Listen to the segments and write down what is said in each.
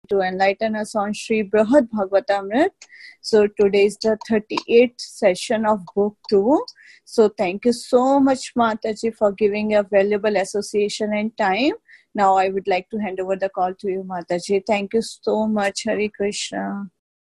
to enlighten us on Sri Brihad Bhagavatamrit. So today is the 38th session of Book 2. So thank you so much, Mataji, for giving your valuable association and time. Now I would like to hand over the call to you, Mataji. Thank you so much. Hare Krishna.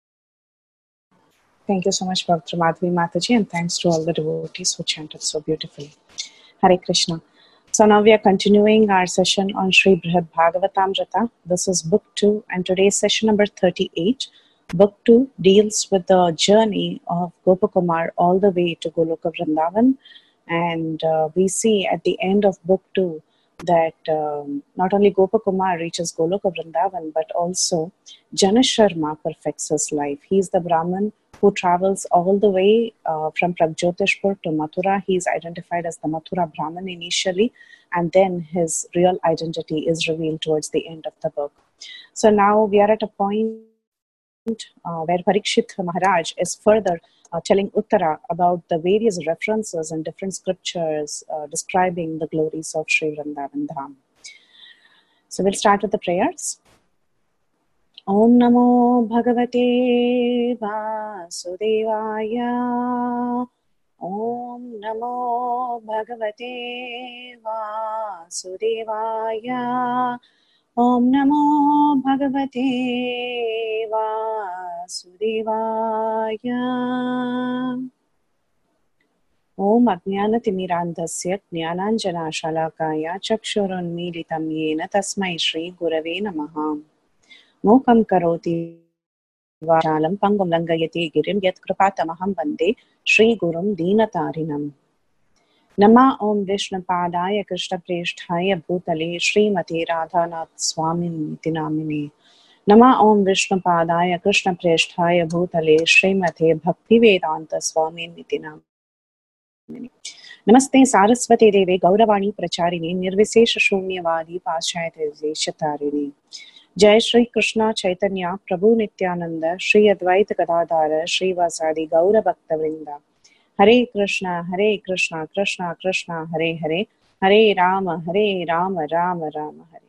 Thank you so much, Bhakti Madhavi Mataji, and thanks to all the devotees who chanted so beautifully. Hare Krishna. So now we are continuing our session on Sri Brihad Bhagavatamrita. This is Book 2 and today's session number 38. Book 2 deals with the journey of Gopakumar all the way to Goloka Vrindavan. And we see at the end of Book 2 that not only Gopakumar reaches Goloka Vrindavan, but also Janasharma perfects his life. He is the Brahmin who travels all the way from Pragjotishpur to Mathura. He is identified as the Mathura Brahmin initially, and then his real identity is revealed towards the end of the book. So now we are at a point where Parikshit Maharaj is further telling Uttara about the various references in different scriptures describing the glories of Sri Vrindavan Dham. So we'll start with the prayers. Om Namo Bhagavate Vasudevaya. Om Namo Bhagavate Vasudevaya. Om Namo Bhagavate Vasudevaya. Om Ajnanatimirandhasya Jnananjana Shalakaya Chakshurunmilitam Yena Tasmai Shri Gurave Namaha. Mokam karoti vachalam pangum langayati girim yat kripatamaham bande Shri Gurum Deenatarinam. Nama Om Vishnu Padaya Krishna Preshthaya Bhutale Srimati Radhanath Swamin Tinamini. Nama Om Vishnu Padaya Krishna Preshthaya Bhutale Srimati Bhaktivedanta Swamin Tinamini. Namaste Saraswati Deve Gauravani Pracharini Nirvisesha Shunyavadi Paschayate Shatarini. Jai Shri Krishna Chaitanya Prabhu Nityananda Shri Advaita Gadadhara Shri Vasadi Gaura Bhakta Vrinda. Hare Krishna Krishna Krishna Hare Hare Hare Rama Rama Rama Hare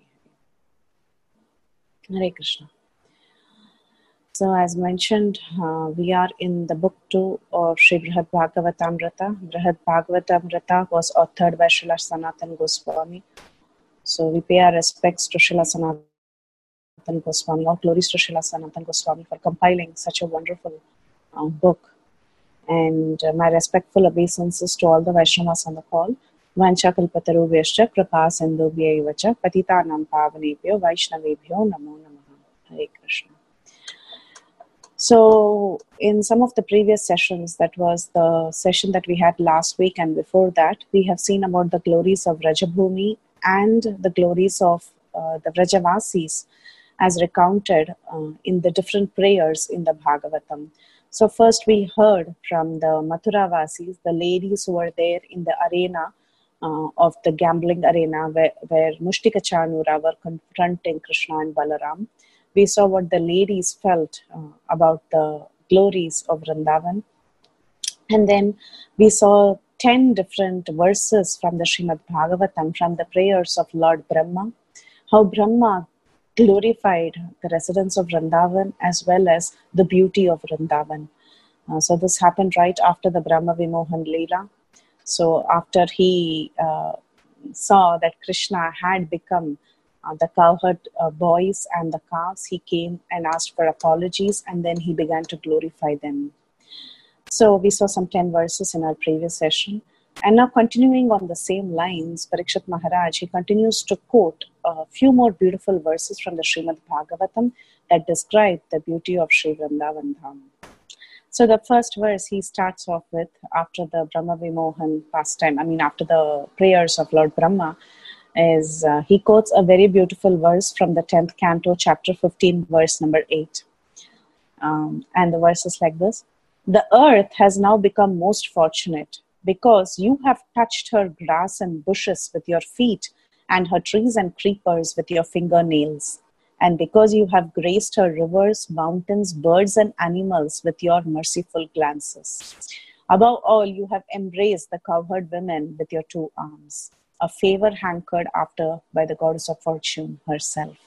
Hare Krishna. So as mentioned, we are in the book 2 of Sri Brihad Bhagavatamrita. Brihad Bhagavatamrita was authored by Srila Sanatana Goswami. So we pay our respects to Srila Sanatana Goswami. All glories to Srila Sanatana Goswami for compiling such a wonderful book. And my respectful obeisances to all the Vaishnavas on the call. Vancha kalpatarubhyascha kripa sindhubhyaivacha patitanam pavanebhyo Vaishnavebhyo namo namaha. Hare Krishna. So in some of the previous sessions, that was the session that we had last week and before that, we have seen about the glories of Rajabhumi and the glories of the Vrajavasis as recounted in the different prayers in the Bhagavatam. So first we heard from the Mathuravasis, the ladies who were there in the arena of the gambling arena where Mushtika Chanura were confronting Krishna and Balaram. We saw what the ladies felt about the glories of Vrindavan. And then we saw 10 different verses from the Srimad Bhagavatam, from the prayers of Lord Brahma, how Brahma glorified the residents of Vrindavan as well as the beauty of Vrindavan. So this happened right after the Brahma Vimohan Leela. So after he saw that Krishna had become the cowherd boys and the calves, he came and asked for apologies, and then he began to glorify them. So we saw some 10 verses in our previous session. And now continuing on the same lines, Parikshit Maharaj, he continues to quote a few more beautiful verses from the Srimad Bhagavatam that describe the beauty of Sri Vrindavan Dham. So the first verse he starts off with after the Brahma Vimohan pastime, after the prayers of Lord Brahma, is he quotes a very beautiful verse from the 10th canto, chapter 15, verse number 8. And the verse is like this. The earth has now become most fortunate because you have touched her grass and bushes with your feet and her trees and creepers with your fingernails. And because you have graced her rivers, mountains, birds and animals with your merciful glances. Above all, you have embraced the cowherd women with your 2 arms, a favor hankered after by the goddess of fortune herself.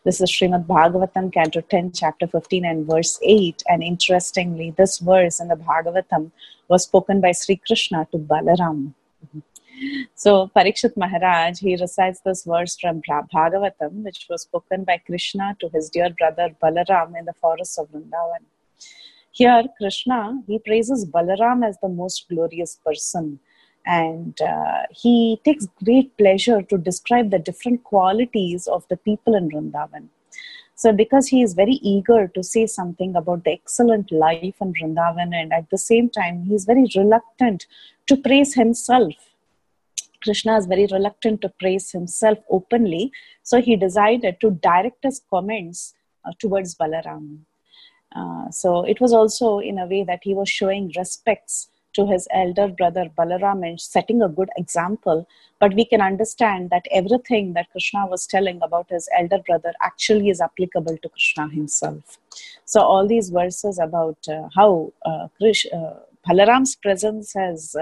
This is Srimad Bhagavatam, Canto 10, Chapter 15 and verse 8. And interestingly, this verse in the Bhagavatam was spoken by Sri Krishna to Balaram. So Parikshit Maharaj, he recites this verse from Bhagavatam, which was spoken by Krishna to his dear brother Balaram in the forests of Vrindavan. Here, Krishna, he praises Balaram as the most glorious person. And he takes great pleasure to describe the different qualities of the people in Vrindavan. So because he is very eager to say something about the excellent life in Vrindavan, and at the same time, he is very reluctant to praise himself. Krishna is very reluctant to praise himself openly. So he decided to direct his comments towards Balaram. So it was also in a way that he was showing respects to his elder brother Balaram and setting a good example. But we can understand that everything that Krishna was telling about his elder brother actually is applicable to Krishna himself. So all these verses about how Balaram's presence has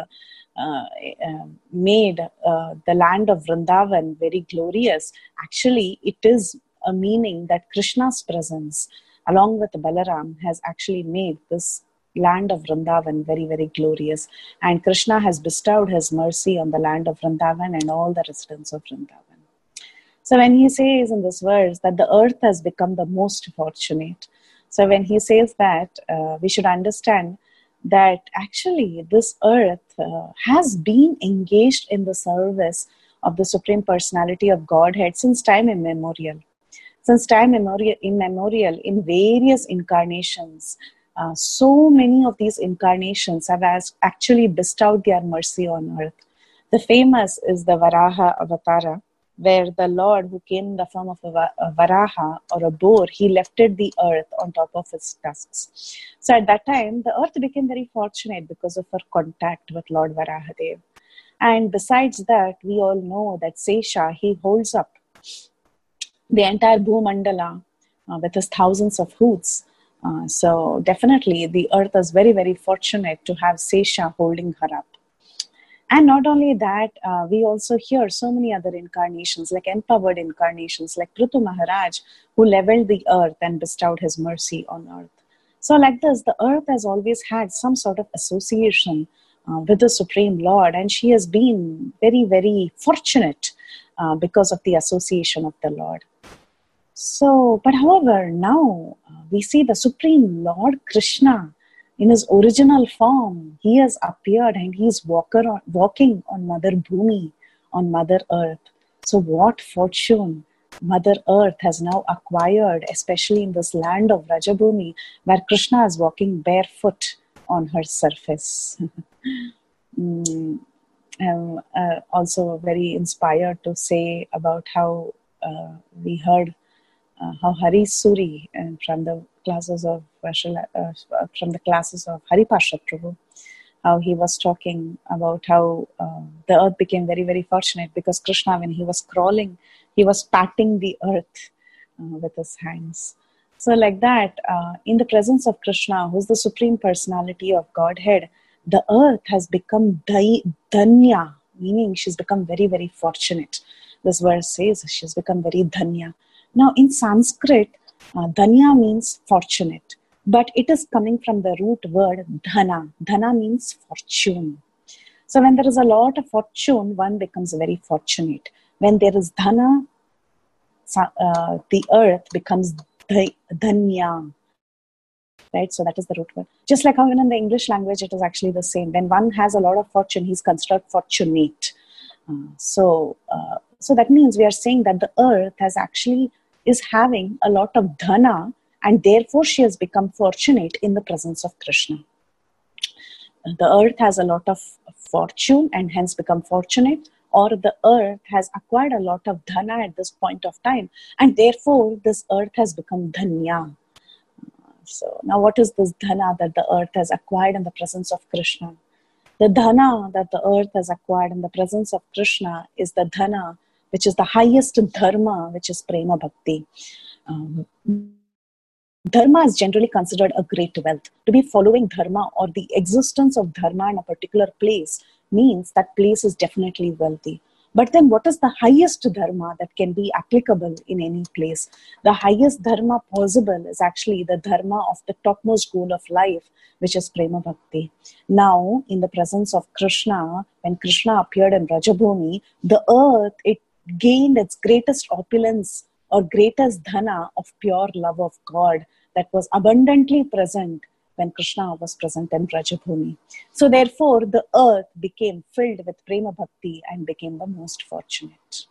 made the land of Vrindavan very glorious. Actually, it is a meaning that Krishna's presence along with Balaram has actually made this land of Vrindavan very, very glorious. And Krishna has bestowed his mercy on the land of Vrindavan and all the residents of Vrindavan. So when he says in this verse that the earth has become the most fortunate, so when he says that, we should understand that actually this earth has been engaged in the service of the Supreme Personality of Godhead since time immemorial. Since time immemorial, in various incarnations, so many of these incarnations have actually bestowed their mercy on earth. The famous is the Varaha Avatara, where the Lord, who came in the form of a Varaha or a boar, he lifted the earth on top of his tusks. So at that time, the earth became very fortunate because of her contact with Lord Varahadev. And besides that, we all know that Sesha, he holds up the entire Bhumandala with his thousands of hoots. So definitely the earth is very, very fortunate to have Sesha holding her up. And not only that, we also hear so many other incarnations, like empowered incarnations, like Prithu Maharaj, who leveled the earth and bestowed his mercy on earth. So like this, the earth has always had some sort of association with the Supreme Lord, and she has been very, very fortunate because of the association of the Lord. So, but however, now we see the Supreme Lord Krishna in his original form. He has appeared and he is walking on Mother Bhumi, on Mother Earth. So what fortune Mother Earth has now acquired, especially in this land of Rajabhumi, where Krishna is walking barefoot on her surface. I'm also very inspired to say about how we heard how Hari Suri from the classes of Hari Parshad Prabhu, how he was talking about how the earth became very, very fortunate because Krishna, when he was crawling, he was patting the earth with his hands. So like that, in the presence of Krishna, who's the Supreme Personality of Godhead, the earth has become dhanya, meaning she's become very, very fortunate. This verse says she's become very dhanya. Now in Sanskrit, dhanya means fortunate, but it is coming from the root word dhana. Dhana means fortune. So when there is a lot of fortune, one becomes very fortunate. When there is dhana, the earth becomes dhanya. Right? So that is the root word. Just like how in the English language, it is actually the same. When one has a lot of fortune, he's considered fortunate. So that means we are saying that the earth is having a lot of dhana, and therefore she has become fortunate in the presence of Krishna. The earth has a lot of fortune and hence become fortunate, or the earth has acquired a lot of dhana at this point of time, and therefore this earth has become dhanya. So now what is this dhana that the earth has acquired in the presence of Krishna? The dhana that the earth has acquired in the presence of Krishna is the dhana which is the highest dharma, which is prema bhakti. Dharma is generally considered a great wealth. To be following dharma or the existence of dharma in a particular place means that place is definitely wealthy. But then what is the highest dharma that can be applicable in any place? The highest dharma possible is actually the dharma of the topmost goal of life, which is prema bhakti. Now, in the presence of Krishna, when Krishna appeared in Rajabhumi, the earth, it gained its greatest opulence or greatest dhana of pure love of God that was abundantly present when Krishna was present in Rajabhumi. So therefore, the earth became filled with prema bhakti and became the most fortunate.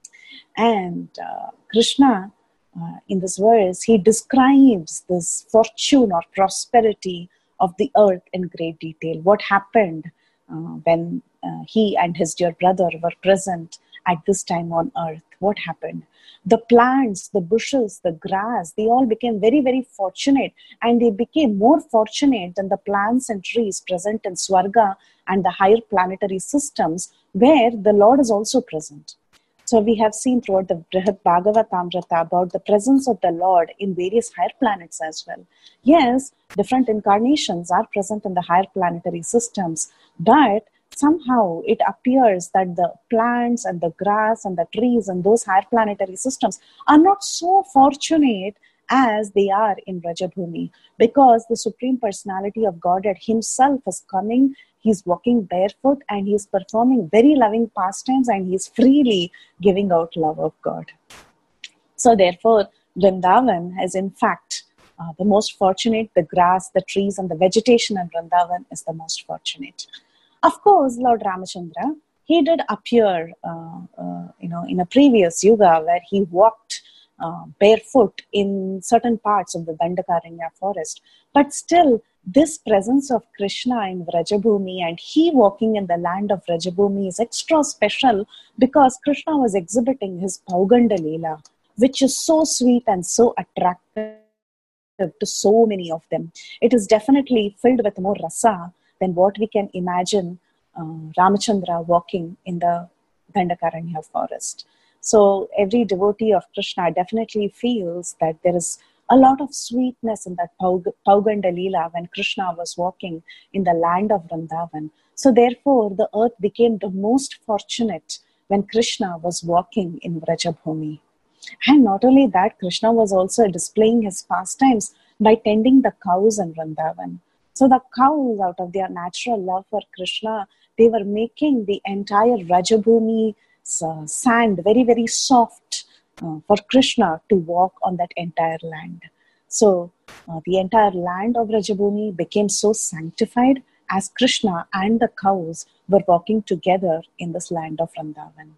And Krishna, in this verse, he describes this fortune or prosperity of the earth in great detail. What happened when he and his dear brother were present at this time on earth? What happened? The plants, the bushes, the grass, they all became very, very fortunate, and they became more fortunate than the plants and trees present in Swarga and the higher planetary systems where the Lord is also present. So we have seen throughout the Brihad Bhagavatamrita about the presence of the Lord in various higher planets as well. Yes, different incarnations are present in the higher planetary systems, but somehow it appears that the plants and the grass and the trees and those higher planetary systems are not so fortunate as they are in Rajabhumi, because the Supreme Personality of Godhead himself is coming. He's walking barefoot and he's performing very loving pastimes and he's freely giving out love of God. So therefore, Vrindavan is in fact the most fortunate. The grass, the trees and the vegetation in Vrindavan is the most fortunate. Of course, Lord Ramachandra, he did appear in a previous yuga where he walked barefoot in certain parts of the Dandakaranya forest. But still, this presence of Krishna in Vrajabhumi and he walking in the land of Vrajabhumi is extra special because Krishna was exhibiting his Pauganda Leela, which is so sweet and so attractive to so many of them. It is definitely filled with more rasa than what we can imagine Ramachandra walking in the Dandakaranya forest. So every devotee of Krishna definitely feels that there is a lot of sweetness in that Pauganda Leela when Krishna was walking in the land of Vrindavan. So therefore, the earth became the most fortunate when Krishna was walking in Vrajabhumi. And not only that, Krishna was also displaying his pastimes by tending the cows in Vrindavan. So the cows, out of their natural love for Krishna, they were making the entire Rajabhumi sand very, very soft for Krishna to walk on that entire land. So the entire land of Rajabhumi became so sanctified as Krishna and the cows were walking together in this land of Vrindavan.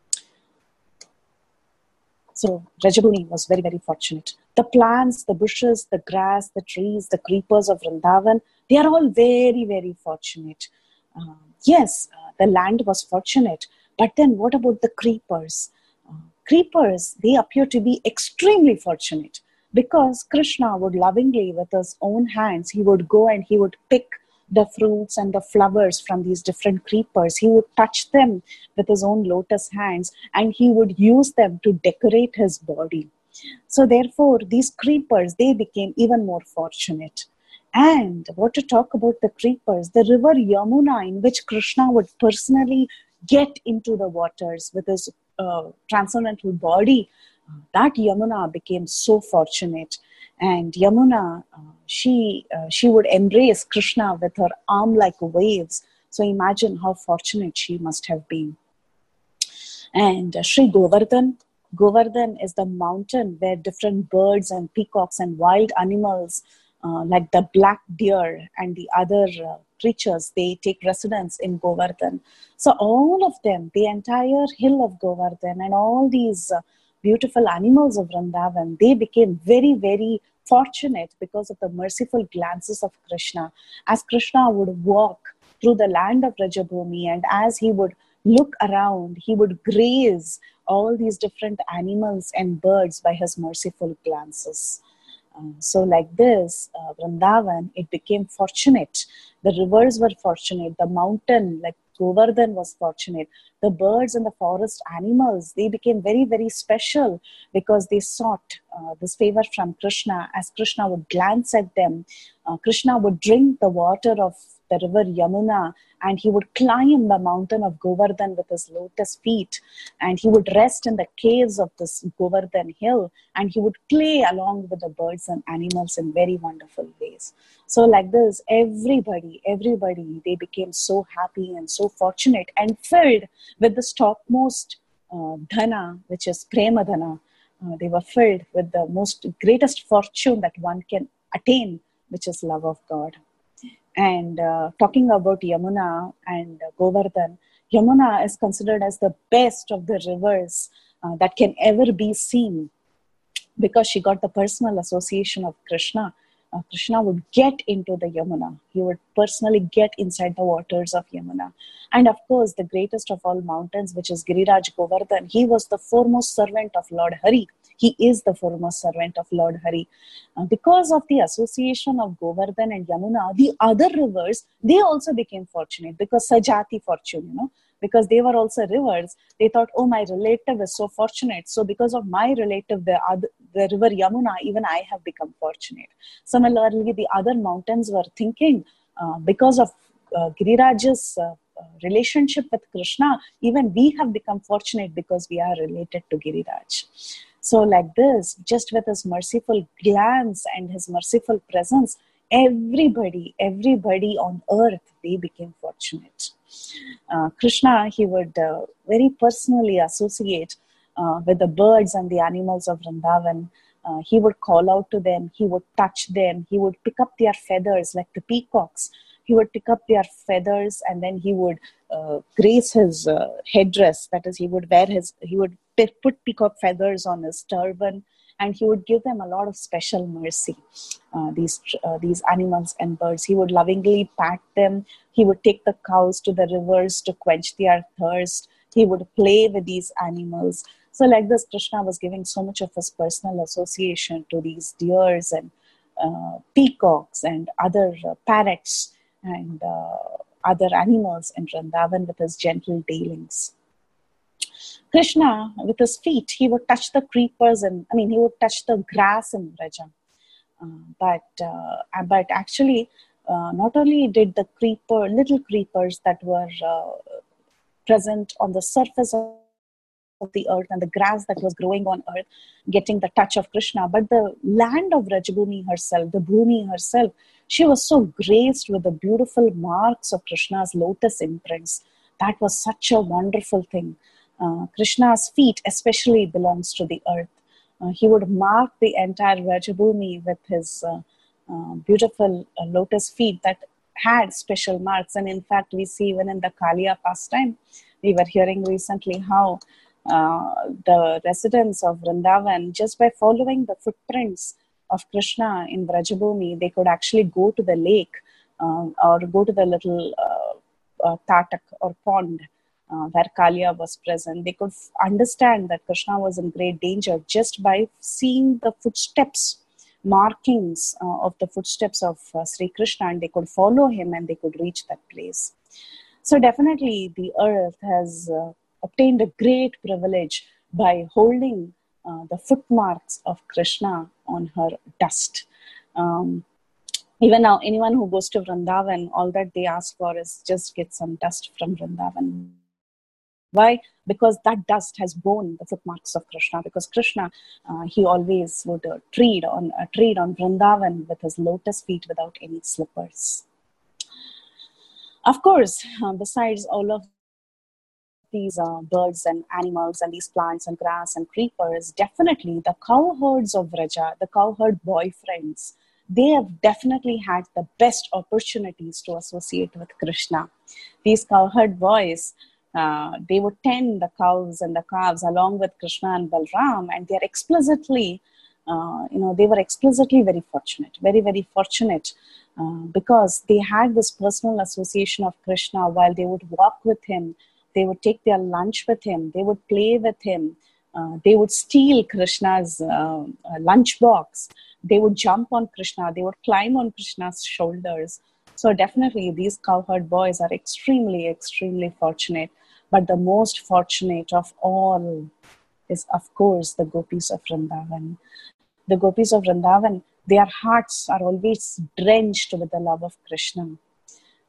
So Rajabhumi was very, very fortunate. The plants, the bushes, the grass, the trees, the creepers of Vrindavan, they are all very, very fortunate. Yes, the land was fortunate, but then what about the creepers? Creepers, they appear to be extremely fortunate because Krishna would lovingly, with his own hands, he would go and he would pick the fruits and the flowers from these different creepers. He would touch them with his own lotus hands and he would use them to decorate his body. So therefore, these creepers, they became even more fortunate. And what to talk about the creepers, the river Yamuna, in which Krishna would personally get into the waters with his transcendental body, that Yamuna became so fortunate. And Yamuna, she would embrace Krishna with her arm-like waves. So imagine how fortunate she must have been. And Sri Govardhan is the mountain where different birds and peacocks and wild animals like the black deer and the other creatures, they take residence in Govardhan. So all of them, the entire hill of Govardhan and all these beautiful animals of Vrindavan, they became very, very fortunate because of the merciful glances of Krishna. As Krishna would walk through the land of Rajabhumi and as he would look around, he would graze all these different animals and birds by his merciful glances. So like this, Vrindavan, it became fortunate. The rivers were fortunate. The mountain, like Govardhan, was fortunate. The birds and the forest animals, they became very, very special because they sought this favor from Krishna. As Krishna would glance at them, Krishna would drink the water of the river Yamuna and he would climb the mountain of Govardhan with his lotus feet, and he would rest in the caves of this Govardhan hill, and he would play along with the birds and animals in very wonderful ways. So like this, everybody, they became so happy and so fortunate and filled with the topmost dhana, which is prema dhana. They were filled with the most greatest fortune that one can attain, which is love of God. And talking about Yamuna and Govardhan, Yamuna is considered as the best of the rivers that can ever be seen, because she got the personal association of Krishna. Krishna would get into the Yamuna. He would personally get inside the waters of Yamuna. And of course, the greatest of all mountains, which is Giriraj Govardhan, he was the foremost servant of Lord Hari. He is the foremost servant of Lord Hari. Because of the association of Govardhan and Yamuna, the other rivers, they also became fortunate, because Sajati fortune, because they were also rivers. They thought, oh, my relative is so fortunate. So because of my relative, the river Yamuna, even I have become fortunate. Similarly, the other mountains were thinking, because of Giriraj's relationship with Krishna, even we have become fortunate because we are related to Giriraj. So like this, just with his merciful glance and his merciful presence, everybody on earth, they became fortunate. Krishna, he would very personally associate with the birds and the animals of Vrindavan. He would call out to them, he would touch them, he would pick up their feathers like the peacocks. He would pick up their feathers, and then he would grace his headdress. That is, he would put peacock feathers on his turban, and he would give them a lot of special mercy. These animals and birds, he would lovingly pat them. He would take the cows to the rivers to quench their thirst. He would play with these animals. So like this, Krishna was giving so much of his personal association to these deers and peacocks and other parrots and other animals in Vrindavan with his gentle dealings. Krishna, with his feet, he would touch the creepers he would touch the grass in Vraja. But actually, not only did the little creepers that were present on the surface of the earth and the grass that was growing on earth getting the touch of Krishna, but the land of Rajabhumi herself, the Bhumi herself, she was so graced with the beautiful marks of Krishna's lotus imprints. That was such a wonderful thing. Krishna's feet especially belongs to the earth. He would mark the entire Rajabhumi with his beautiful lotus feet that had special marks. And in fact, we see even in the Kaliya pastime, we were hearing recently how the residents of Vrindavan, just by following the footprints of Krishna in Vrajabhumi, they could actually go to the lake or go to the little tatak or pond where Kaliya was present. They could understand that Krishna was in great danger just by seeing the footsteps, markings of the footsteps of Sri Krishna, and they could follow him and they could reach that place. So definitely the earth has obtained a great privilege by holding the footmarks of Krishna on her dust. Even now, anyone who goes to Vrindavan, all that they ask for is just get some dust from Vrindavan. Why? Because that dust has borne the footmarks of Krishna. Because Krishna, he always would tread on Vrindavan with his lotus feet without any slippers. Of course, besides all of these birds and animals and these plants and grass and creepers, definitely the cowherds of Vraja, the cowherd boyfriends, they have definitely had the best opportunities to associate with Krishna. These cowherd boys, they would tend the cows and the calves along with Krishna and Balram, and they are explicitly, they were explicitly very fortunate, very, very fortunate, because they had this personal association of Krishna. While they would walk with him, they would take their lunch with him, they would play with him, they would steal Krishna's lunch box, they would jump on Krishna, they would climb on Krishna's shoulders. So definitely these cowherd boys are extremely, extremely fortunate. But the most fortunate of all is, of course, the gopis of Vrindavan. The gopis of Vrindavan, their hearts are always drenched with the love of Krishna.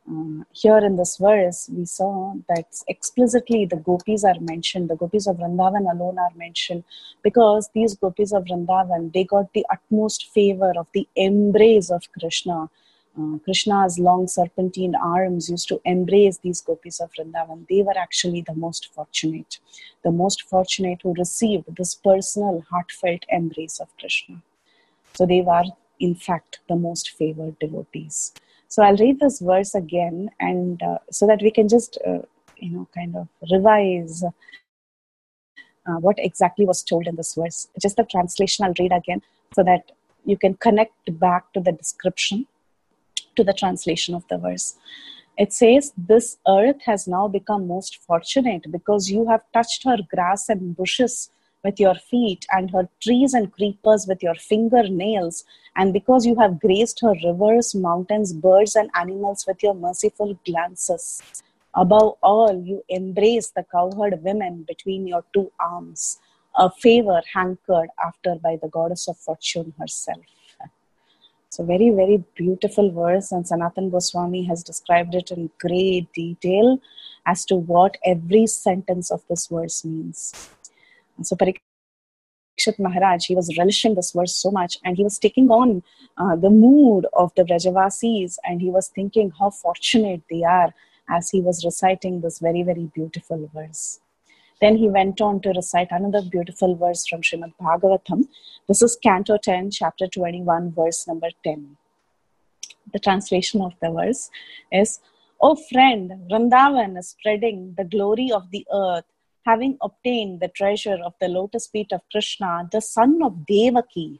Here in this verse, we saw that explicitly the gopis are mentioned. The gopis of Vrindavan alone are mentioned because these gopis of Vrindavan, they got the utmost favor of the embrace of Krishna. Krishna's long serpentine arms used to embrace these gopis of Vrindavan. They were actually the most fortunate who received this personal, heartfelt embrace of Krishna. So they were, in fact, the most favored devotees. So I'll read this verse again, and so that we can just, kind of revise what exactly was told in this verse. Just the translation I'll read again, so that you can connect back to the description, to the translation of the verse. It says, "This earth has now become most fortunate because you have touched her grass and bushes with your feet and her trees and creepers with your fingernails, and because you have graced her rivers, mountains, birds and animals with your merciful glances. Above all, you embrace the cowherd women between your two arms, a favor hankered after by the goddess of fortune herself." So very, very beautiful verse, and Sanatana Goswami has described it in great detail as to what every sentence of this verse means. And so Parikshit Maharaj, he was relishing this verse so much, and he was taking on the mood of the Vrajavasis, and he was thinking how fortunate they are as he was reciting this very, very beautiful verse. Then he went on to recite another beautiful verse from Srimad Bhagavatam. This is Canto 10, Chapter 21, verse number 10. The translation of the verse is, "O friend, Vrindavan is spreading the glory of the earth, having obtained the treasure of the lotus feet of Krishna, the son of Devaki."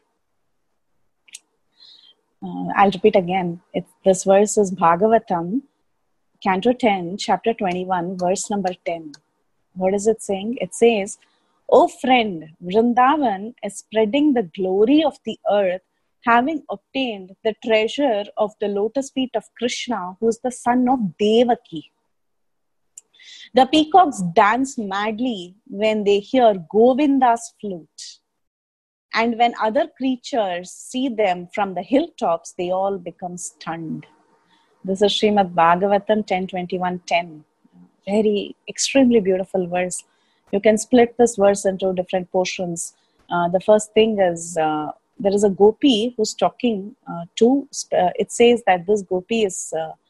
I'll repeat again. This verse is Bhagavatam, Canto 10, Chapter 21, verse number 10. What is it saying? It says, "O friend, Vrindavan is spreading the glory of the earth, having obtained the treasure of the lotus feet of Krishna, who is the son of Devaki. The peacocks dance madly when they hear Govinda's flute. And when other creatures see them from the hilltops, they all become stunned." This is Srimad Bhagavatam 10:21-10. Very extremely beautiful verse. You can split this verse into different portions. The first thing is there is a gopi who's talking it says that this gopi is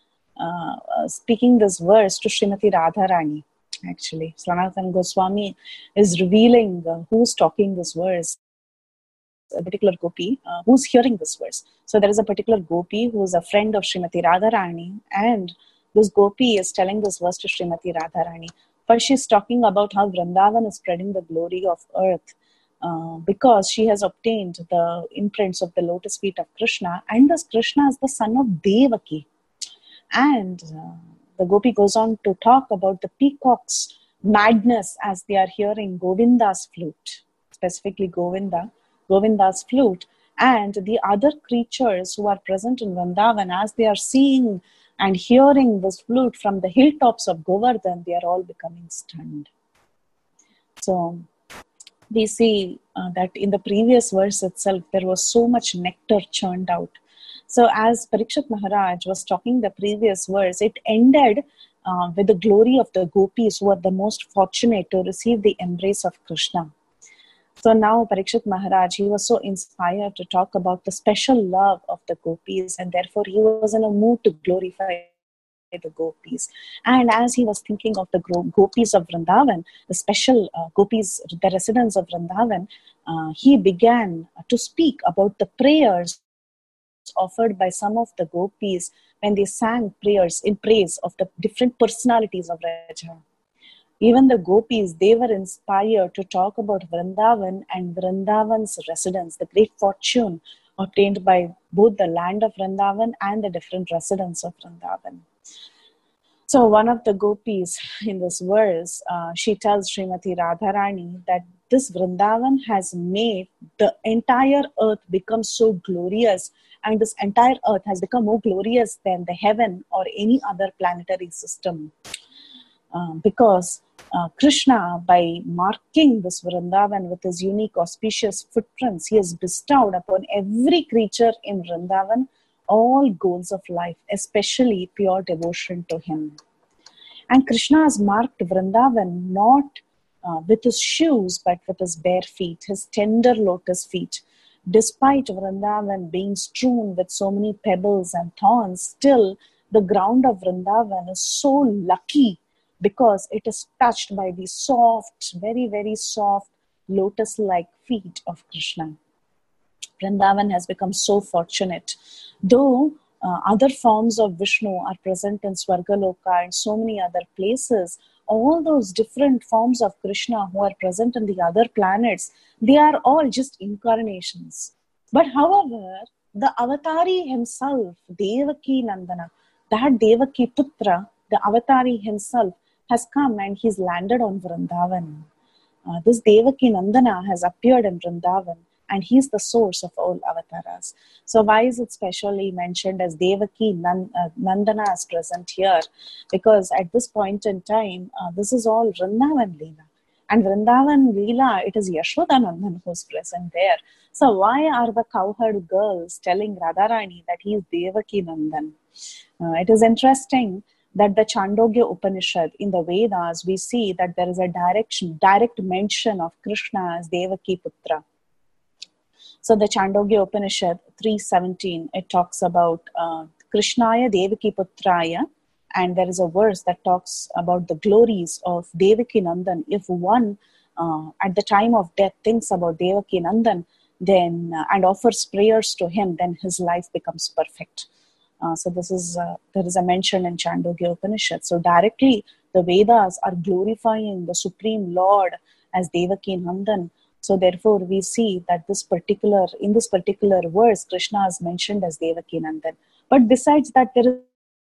speaking this verse to Srimati Radharani. Actually, Sanatana Goswami is revealing who's talking this verse. A particular gopi who's hearing this verse. So there is a particular gopi who is a friend of Srimati Radharani, and this gopi is telling this verse to Srimati Radharani. First, she's talking about how Vrindavan is spreading the glory of earth because she has obtained the imprints of the lotus feet of Krishna, and this Krishna is the son of Devaki. And the gopi goes on to talk about the peacock's madness as they are hearing Govinda's flute, specifically Govinda's flute, and the other creatures who are present in Vrindavan, as they are seeing and hearing this flute from the hilltops of Govardhan, they are all becoming stunned. So we see that in the previous verse itself, there was so much nectar churned out. So as Parikshit Maharaj was talking the previous verse, it ended with the glory of the gopis who are the most fortunate to receive the embrace of Krishna. So now Parikshit Maharaj, he was so inspired to talk about the special love of the gopis, and therefore he was in a mood to glorify the gopis. And as he was thinking of the gopis of Vrindavan, the special gopis, the residents of Vrindavan, he began to speak about the prayers offered by some of the gopis when they sang prayers in praise of the different personalities of Raja. Even the gopis, they were inspired to talk about Vrindavan and Vrindavan's residents, the great fortune obtained by both the land of Vrindavan and the different residents of Vrindavan. So one of the gopis in this verse, she tells Srimati Radharani that this Vrindavan has made the entire earth become so glorious, and this entire earth has become more glorious than the heaven or any other planetary system. Because Krishna, by marking this Vrindavan with his unique auspicious footprints, he has bestowed upon every creature in Vrindavan all goals of life, especially pure devotion to him. And Krishna has marked Vrindavan not with his shoes, but with his bare feet, his tender lotus feet. Despite Vrindavan being strewn with so many pebbles and thorns, still the ground of Vrindavan is so lucky because it is touched by the soft, very, very soft, lotus-like feet of Krishna. Vrindavan has become so fortunate. Though other forms of Vishnu are present in Swargaloka and so many other places, all those different forms of Krishna who are present in the other planets, they are all just incarnations. But however, the Avatari himself, Devaki Nandana, that Devaki Putra, the Avatari himself, has come and he's landed on Vrindavan. This Devaki Nandana has appeared in Vrindavan, and he's the source of all avatars. So why is it specially mentioned as Devaki Nandana is present here? Because at this point in time, this is all Vrindavan Leela. And Vrindavan Leela, it is Yashoda Nandan who's present there. So why are the cowherd girls telling Radharani that he is Devaki Nandan? It is interesting that the Chandogya Upanishad in the Vedas, we see that there is a direct mention of Krishna as Devaki Putra. So the Chandogya Upanishad 3:17, it talks about Krishnaya Devaki Putraya, and there is a verse that talks about the glories of Devaki Nandan. If one at the time of death thinks about Devaki Nandan, then and offers prayers to him, then his life becomes perfect. So this is there is a mention in Chandogya Upanishad. So directly the Vedas are glorifying the Supreme Lord as Devaki Nandan. So therefore we see that in this particular verse, Krishna is mentioned as Devaki Nandan. But besides that, there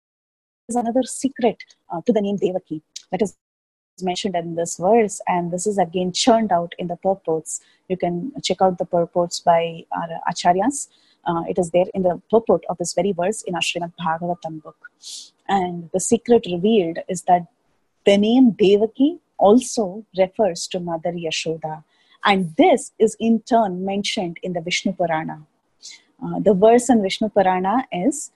is another secret to the name Devaki that is mentioned in this verse, and this is again churned out in the purports. You can check out the purports by our acharyas. It is there in the purport of this very verse in our Srimad Bhagavatam book. And the secret revealed is that the name Devaki also refers to Mother Yashoda. And this is in turn mentioned in the Vishnu Purana. The verse in Vishnu Purana is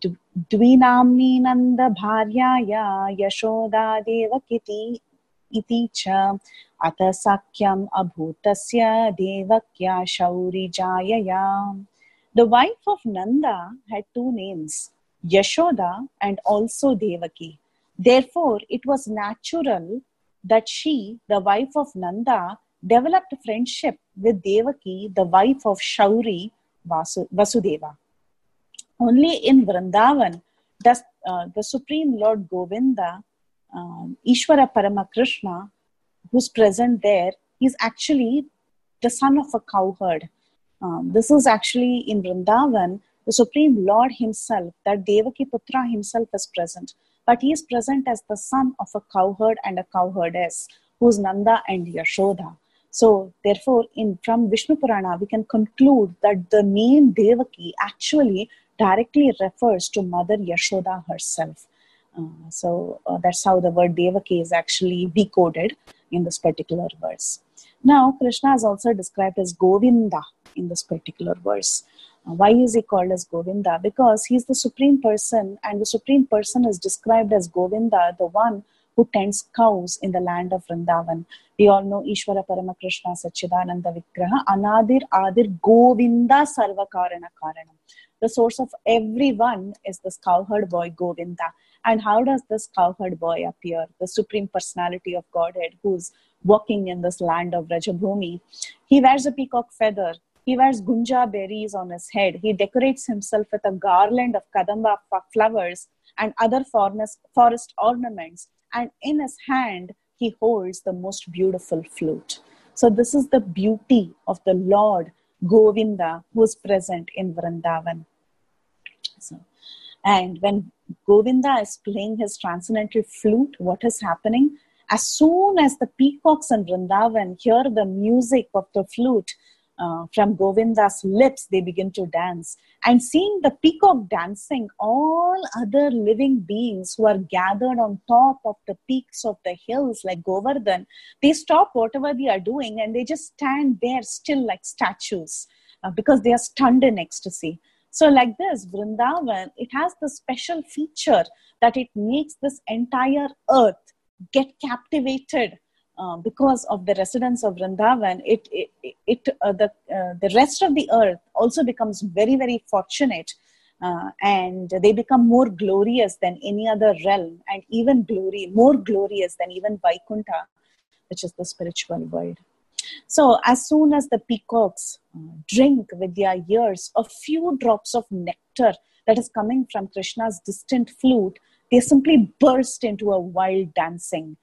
Dvinamni Nanda Bharyaya Yashoda Devakiti iti cha Ata Sakyam Abhutasya Devakya Shauri Jayaya. The wife of Nanda had two names, Yashoda and also Devaki. Therefore, it was natural that she, the wife of Nanda, developed friendship with Devaki, the wife of Shauri Vasudeva. Only in Vrindavan does the Supreme Lord Govinda, Ishvara Paramakrishna, who's present there, is actually the son of a cowherd. This is actually in Vrindavan, the Supreme Lord himself, that Devaki Putra himself is present. But he is present as the son of a cowherd and a cowherdess, who is Nanda and Yashoda. So, therefore, from Vishnu Purana, we can conclude that the name Devaki actually directly refers to Mother Yashoda herself. So, that's how the word Devaki is actually decoded in this particular verse. Now, Krishna is also described as Govinda in this particular verse. Why is he called as Govinda? Because he is the Supreme Person, and the Supreme Person is described as Govinda, the one who tends cows in the land of Vrindavan. We all know Ishvara Paramakrishna Sachidananda Vigraha, Anadir Adir Govinda Sarva Karana Karanam. The source of everyone is this cowherd boy Govinda. And how does this cowherd boy appear? The Supreme Personality of Godhead who's walking in this land of Rajabhumi. He wears a peacock feather. He wears gunja berries on his head. He decorates himself with a garland of kadamba flowers and other forest ornaments. And in his hand, he holds the most beautiful flute. So this is the beauty of the Lord Govinda who is present in Vrindavan. And when Govinda is playing his transcendental flute, what is happening? As soon as the peacocks in Vrindavan hear the music of the flute from Govinda's lips, they begin to dance. And seeing the peacock dancing, all other living beings who are gathered on top of the peaks of the hills like Govardhan, they stop whatever they are doing and they just stand there still like statues because they are stunned in ecstasy. So like this, Vrindavan, it has the special feature that it makes this entire earth get captivated because of the residents of Vrindavan. The rest of the earth also becomes very, very fortunate, and they become more glorious than any other realm, and even more glorious than even Vaikuntha, which is the spiritual world. So as soon as the peacocks drink with their ears a few drops of nectar that is coming from Krishna's distant flute, they simply burst into a wild dancing.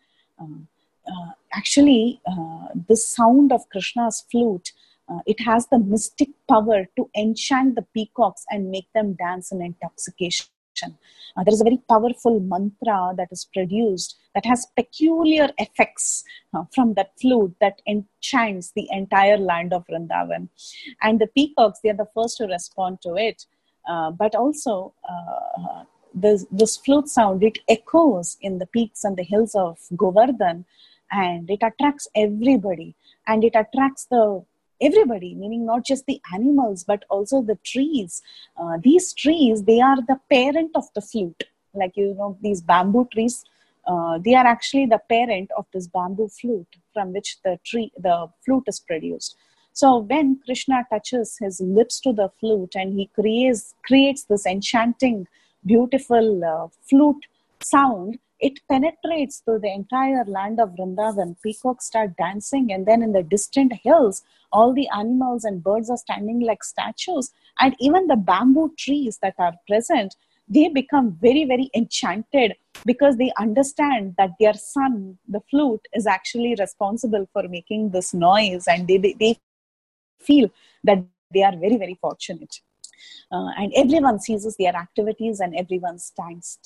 The sound of Krishna's flute, it has the mystic power to enchant the peacocks and make them dance in intoxication. There is a very powerful mantra that is produced that has peculiar effects from that flute that enchants the entire land of Vrindavan. And the peacocks, they are the first to respond to it. But also, this flute sound, it echoes in the peaks and the hills of Govardhan, and it attracts everybody. And it attracts everybody, meaning not just the animals, but also the trees. These trees, they are the parent of the flute. Like, these bamboo trees, they are actually the parent of this bamboo flute from which the flute is produced. So when Krishna touches his lips to the flute and he creates this enchanting, beautiful flute sound, it penetrates through the entire land of Vrindavan. Peacocks start dancing, and then in the distant hills, all the animals and birds are standing like statues. And even the bamboo trees that are present, they become very, very enchanted because they understand that their son, the flute, is actually responsible for making this noise, and they feel that they are very, very fortunate. And everyone ceases their activities and everyone stands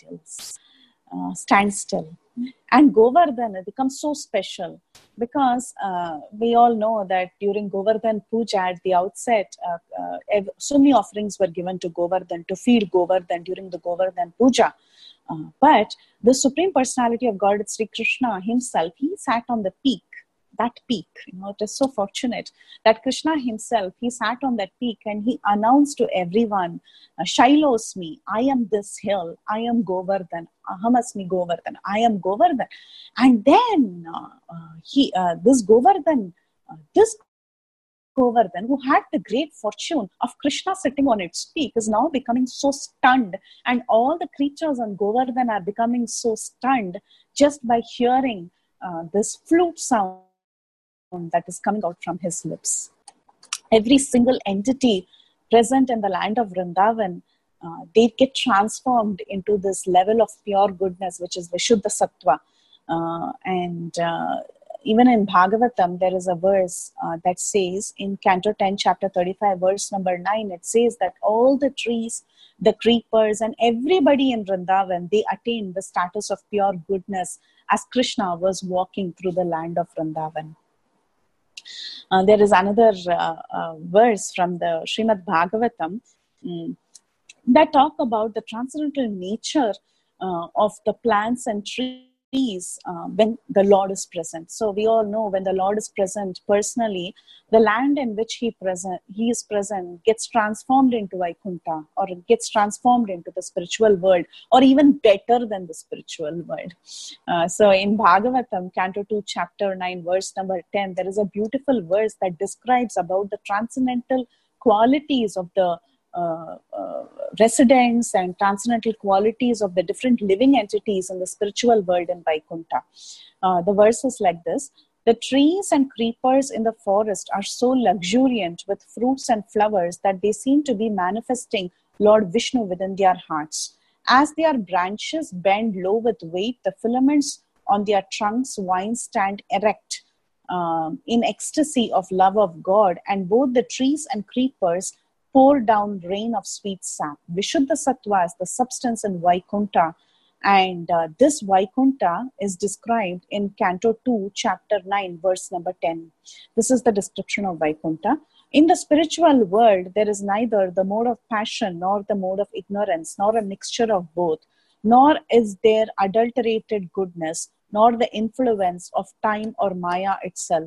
still. And Govardhan becomes so special because we all know that during Govardhan Puja at the outset, so many offerings were given to Govardhan to feed Govardhan during the Govardhan Puja. But the Supreme Personality of Godhead, Sri Krishna himself, he sat on the peak. That peak, it is so fortunate that Krishna himself, he sat on that peak and he announced to everyone, Shailosmi, I am this hill, I am Govardhan, Ahamasmi Govardhan, I am Govardhan. And then this Govardhan, who had the great fortune of Krishna sitting on its peak, is now becoming so stunned, and all the creatures on Govardhan are becoming so stunned just by hearing this flute sound that is coming out from his lips. Every single entity present in the land of Vrindavan, they get transformed into this level of pure goodness, which is Vishuddha Sattva. Even in Bhagavatam, there is a verse that says, in Canto 10, chapter 35, verse number 9, it says that all the trees, the creepers, and everybody in Vrindavan, they attain the status of pure goodness as Krishna was walking through the land of Vrindavan. There is another verse from the Srimad Bhagavatam that talk about the transcendental nature of the plants and trees when the Lord is present. So we all know when the Lord is present personally, the land in which he is present gets transformed into Vaikuntha, or it gets transformed into the spiritual world, or even better than the spiritual world. So in Bhagavatam, Canto 2, chapter 9, verse number 10, there is a beautiful verse that describes about the transcendental qualities of the residents and transcendental qualities of the different living entities in the spiritual world in Vaikuntha. The verse is like this: the trees and creepers in the forest are so luxuriant with fruits and flowers that they seem to be manifesting Lord Vishnu within their hearts. As their branches bend low with weight, the filaments on their trunks stand erect in ecstasy of love of God, and both the trees and creepers pour down rain of sweet sap. Vishuddha Sattva is the substance in Vaikuntha, and this Vaikuntha is described in Canto 2, chapter 9, verse number 10. This is the description of Vaikuntha. In the spiritual world, there is neither the mode of passion nor the mode of ignorance, nor a mixture of both, nor is there adulterated goodness, nor the influence of time or Maya itself.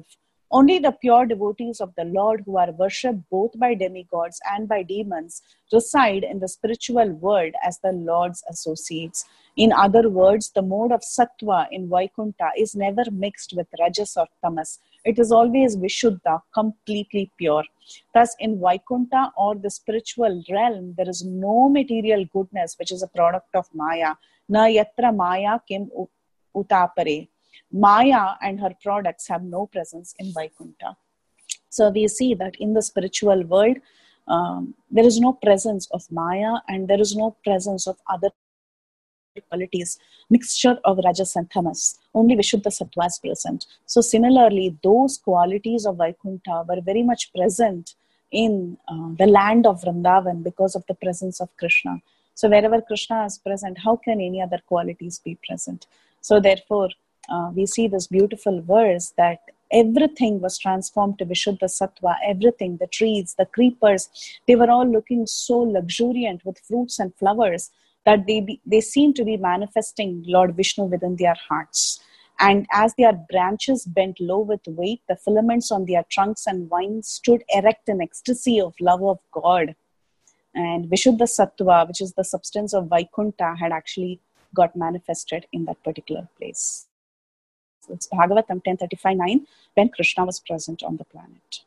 Only the pure devotees of the Lord, who are worshipped both by demigods and by demons, reside in the spiritual world as the Lord's associates. In other words, the mode of sattva in Vaikuntha is never mixed with rajas or tamas. It is always vishuddha, completely pure. Thus, in Vaikuntha or the spiritual realm, there is no material goodness which is a product of Maya. Na yatra Maya kim utapare. Maya and her products have no presence in Vaikuntha. So we see that in the spiritual world, there is no presence of Maya and there is no presence of other qualities, mixture of rajas and tamas. Only Vishuddha Sattva is present. So similarly, those qualities of Vaikuntha were very much present in the land of Vrindavan because of the presence of Krishna. So wherever Krishna is present, how can any other qualities be present? So therefore, we see this beautiful verse that everything was transformed to Vishuddha Sattva. Everything, the trees, the creepers, they were all looking so luxuriant with fruits and flowers that they seem to be manifesting Lord Vishnu within their hearts. And as their branches bent low with weight, the filaments on their trunks and vines stood erect in ecstasy of love of God. And Vishuddha Sattva, which is the substance of Vaikuntha, had actually got manifested in that particular place. So it's Bhagavatam 10:35-9 when Krishna was present on the planet.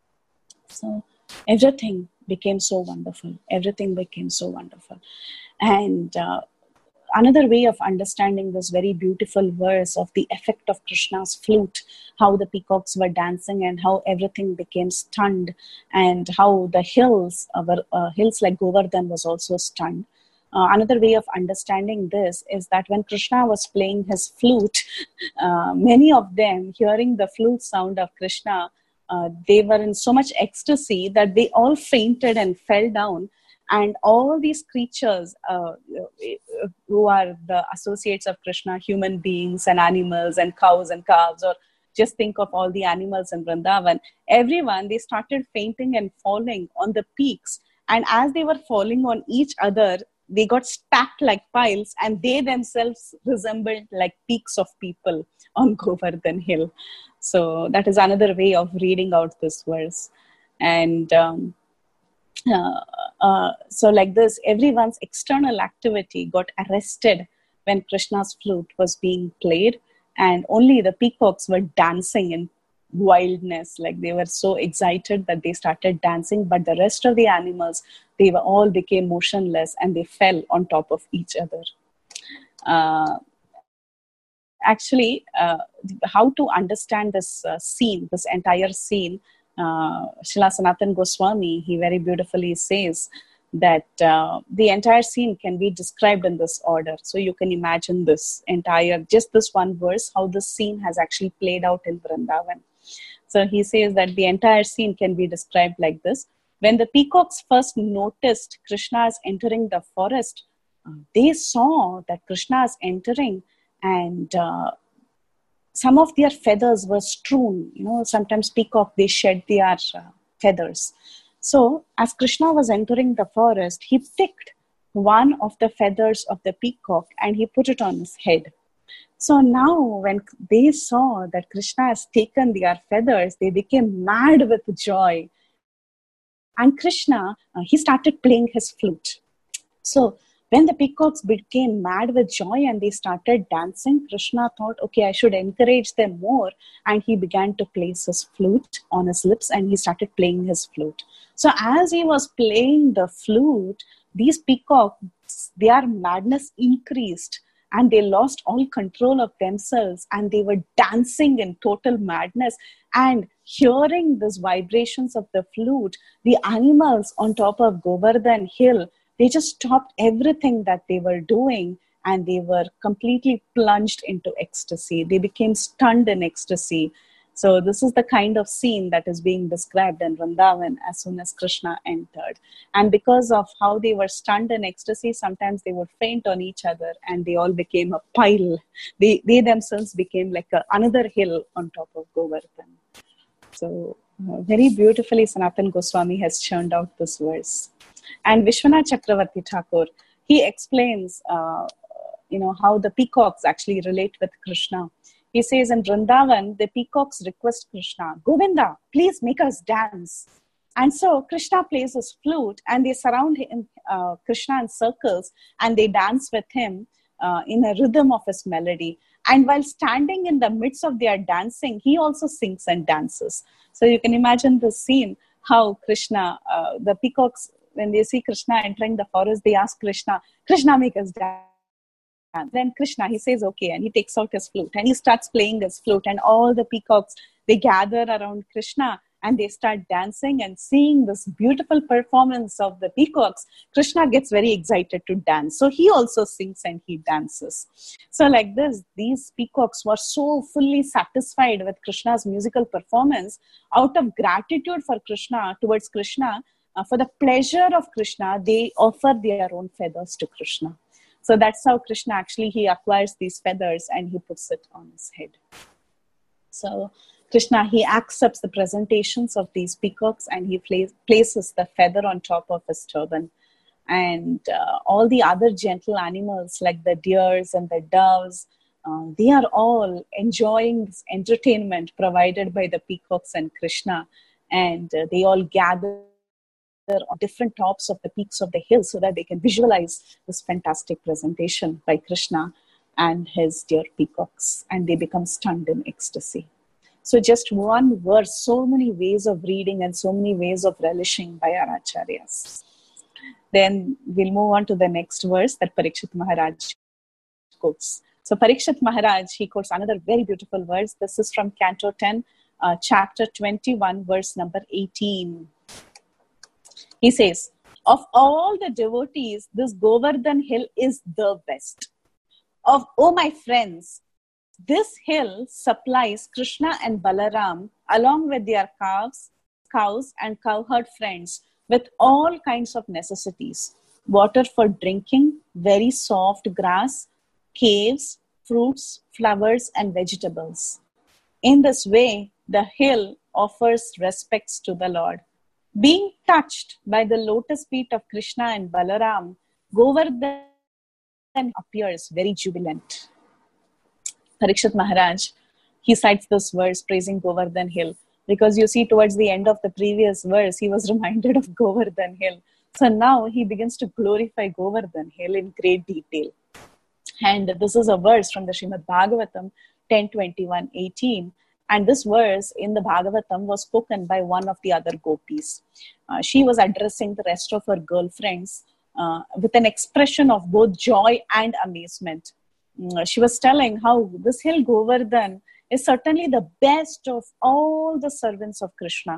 So everything became so wonderful. Everything became so wonderful. And another way of understanding this very beautiful verse of the effect of Krishna's flute, how the peacocks were dancing and how everything became stunned, and how the hills like Govardhan was also stunned. Another way of understanding this is that when Krishna was playing his flute, many of them, hearing the flute sound of Krishna, they were in so much ecstasy that they all fainted and fell down. And all these creatures who are the associates of Krishna, human beings and animals and cows and calves, or just think of all the animals in Vrindavan, everyone, they started fainting and falling on the peaks. And as they were falling on each other, they got stacked like piles, and they themselves resembled like peaks of people on Govardhan Hill. So that is another way of reading out this verse. And so like this, everyone's external activity got arrested when Krishna's flute was being played, and only the peacocks were dancing in wildness. Like they were so excited that they started dancing, but the rest of the animals, they were all became motionless and they fell on top of each other. Actually, how to understand this scene, this entire scene, Srila Sanatana Goswami, he very beautifully says that the entire scene can be described in this order. So you can imagine this entire, just this one verse, how this scene has actually played out in Vrindavan. So he says that the entire scene can be described like this. When the peacocks first noticed Krishna is entering the forest, they saw that Krishna is entering, and some of their feathers were strewn. You know, sometimes peacock, they shed their feathers. So as Krishna was entering the forest, he picked one of the feathers of the peacock and he put it on his head. So now when they saw that Krishna has taken their feathers, they became mad with joy. And Krishna, he started playing his flute. So when the peacocks became mad with joy and they started dancing, Krishna thought, okay, I should encourage them more. And he began to place his flute on his lips and he started playing his flute. So as he was playing the flute, these peacocks, their madness increased and they lost all control of themselves and they were dancing in total madness. And hearing these vibrations of the flute, the animals on top of Govardhan Hill, they just stopped everything that they were doing and they were completely plunged into ecstasy. They became stunned in ecstasy. So this is the kind of scene that is being described in Vrindavan as soon as Krishna entered. And because of how they were stunned in ecstasy, sometimes they would faint on each other and they all became a pile. They themselves became like another hill on top of Govardhan. So very beautifully Sanatana Goswami has churned out this verse. And Vishwanath Chakravarti Thakur, he explains how the peacocks actually relate with Krishna. He says in Vrindavan, the peacocks request Krishna, Govinda, please make us dance. And so Krishna plays his flute and they surround him, Krishna in circles, and they dance with him in a rhythm of his melody. And while standing in the midst of their dancing, he also sings and dances. So you can imagine the scene, how Krishna, the peacocks, when they see Krishna entering the forest, they ask Krishna, Krishna, make us dance. And then Krishna, he says, okay, and he takes out his flute and he starts playing his flute, and all the peacocks, they gather around Krishna and they start dancing, and seeing this beautiful performance of the peacocks, Krishna gets very excited to dance. So he also sings and he dances. So like this, these peacocks were so fully satisfied with Krishna's musical performance. Out of gratitude for Krishna, towards Krishna, for the pleasure of Krishna, they offer their own feathers to Krishna. So that's how Krishna actually, he acquires these feathers and he puts it on his head. So Krishna, he accepts the presentations of these peacocks and he places the feather on top of his turban. And all the other gentle animals like the deers and the doves, they are all enjoying this entertainment provided by the peacocks and Krishna. And they all gather on different tops of the peaks of the hill so that they can visualize this fantastic presentation by Krishna and his dear peacocks, and they become stunned in ecstasy. So just one verse, so many ways of reading and so many ways of relishing by our acharyas. Then we'll move on to the next verse that Parikshit Maharaj quotes. So Parikshit Maharaj, he quotes another very beautiful verse. This is from Canto 10, chapter 21, verse number 18. He says, of all the devotees, this Govardhan hill is the best. Oh my friends, this hill supplies Krishna and Balaram along with their cows and cowherd friends with all kinds of necessities. Water for drinking, very soft grass, caves, fruits, flowers and vegetables. In this way, the hill offers respects to the Lord. Being touched by the lotus feet of Krishna and Balaram, Govardhan appears very jubilant. Parikshit Maharaj, he cites this verse praising Govardhan hill because you see towards the end of the previous verse, he was reminded of Govardhan hill. So now he begins to glorify Govardhan hill in great detail. And this is a verse from the Srimad Bhagavatam 10:21-18. And this verse in the Bhagavatam was spoken by one of the other gopis. She was addressing the rest of her girlfriends with an expression of both joy and amazement. She was telling how this hill Govardhan is certainly the best of all the servants of Krishna.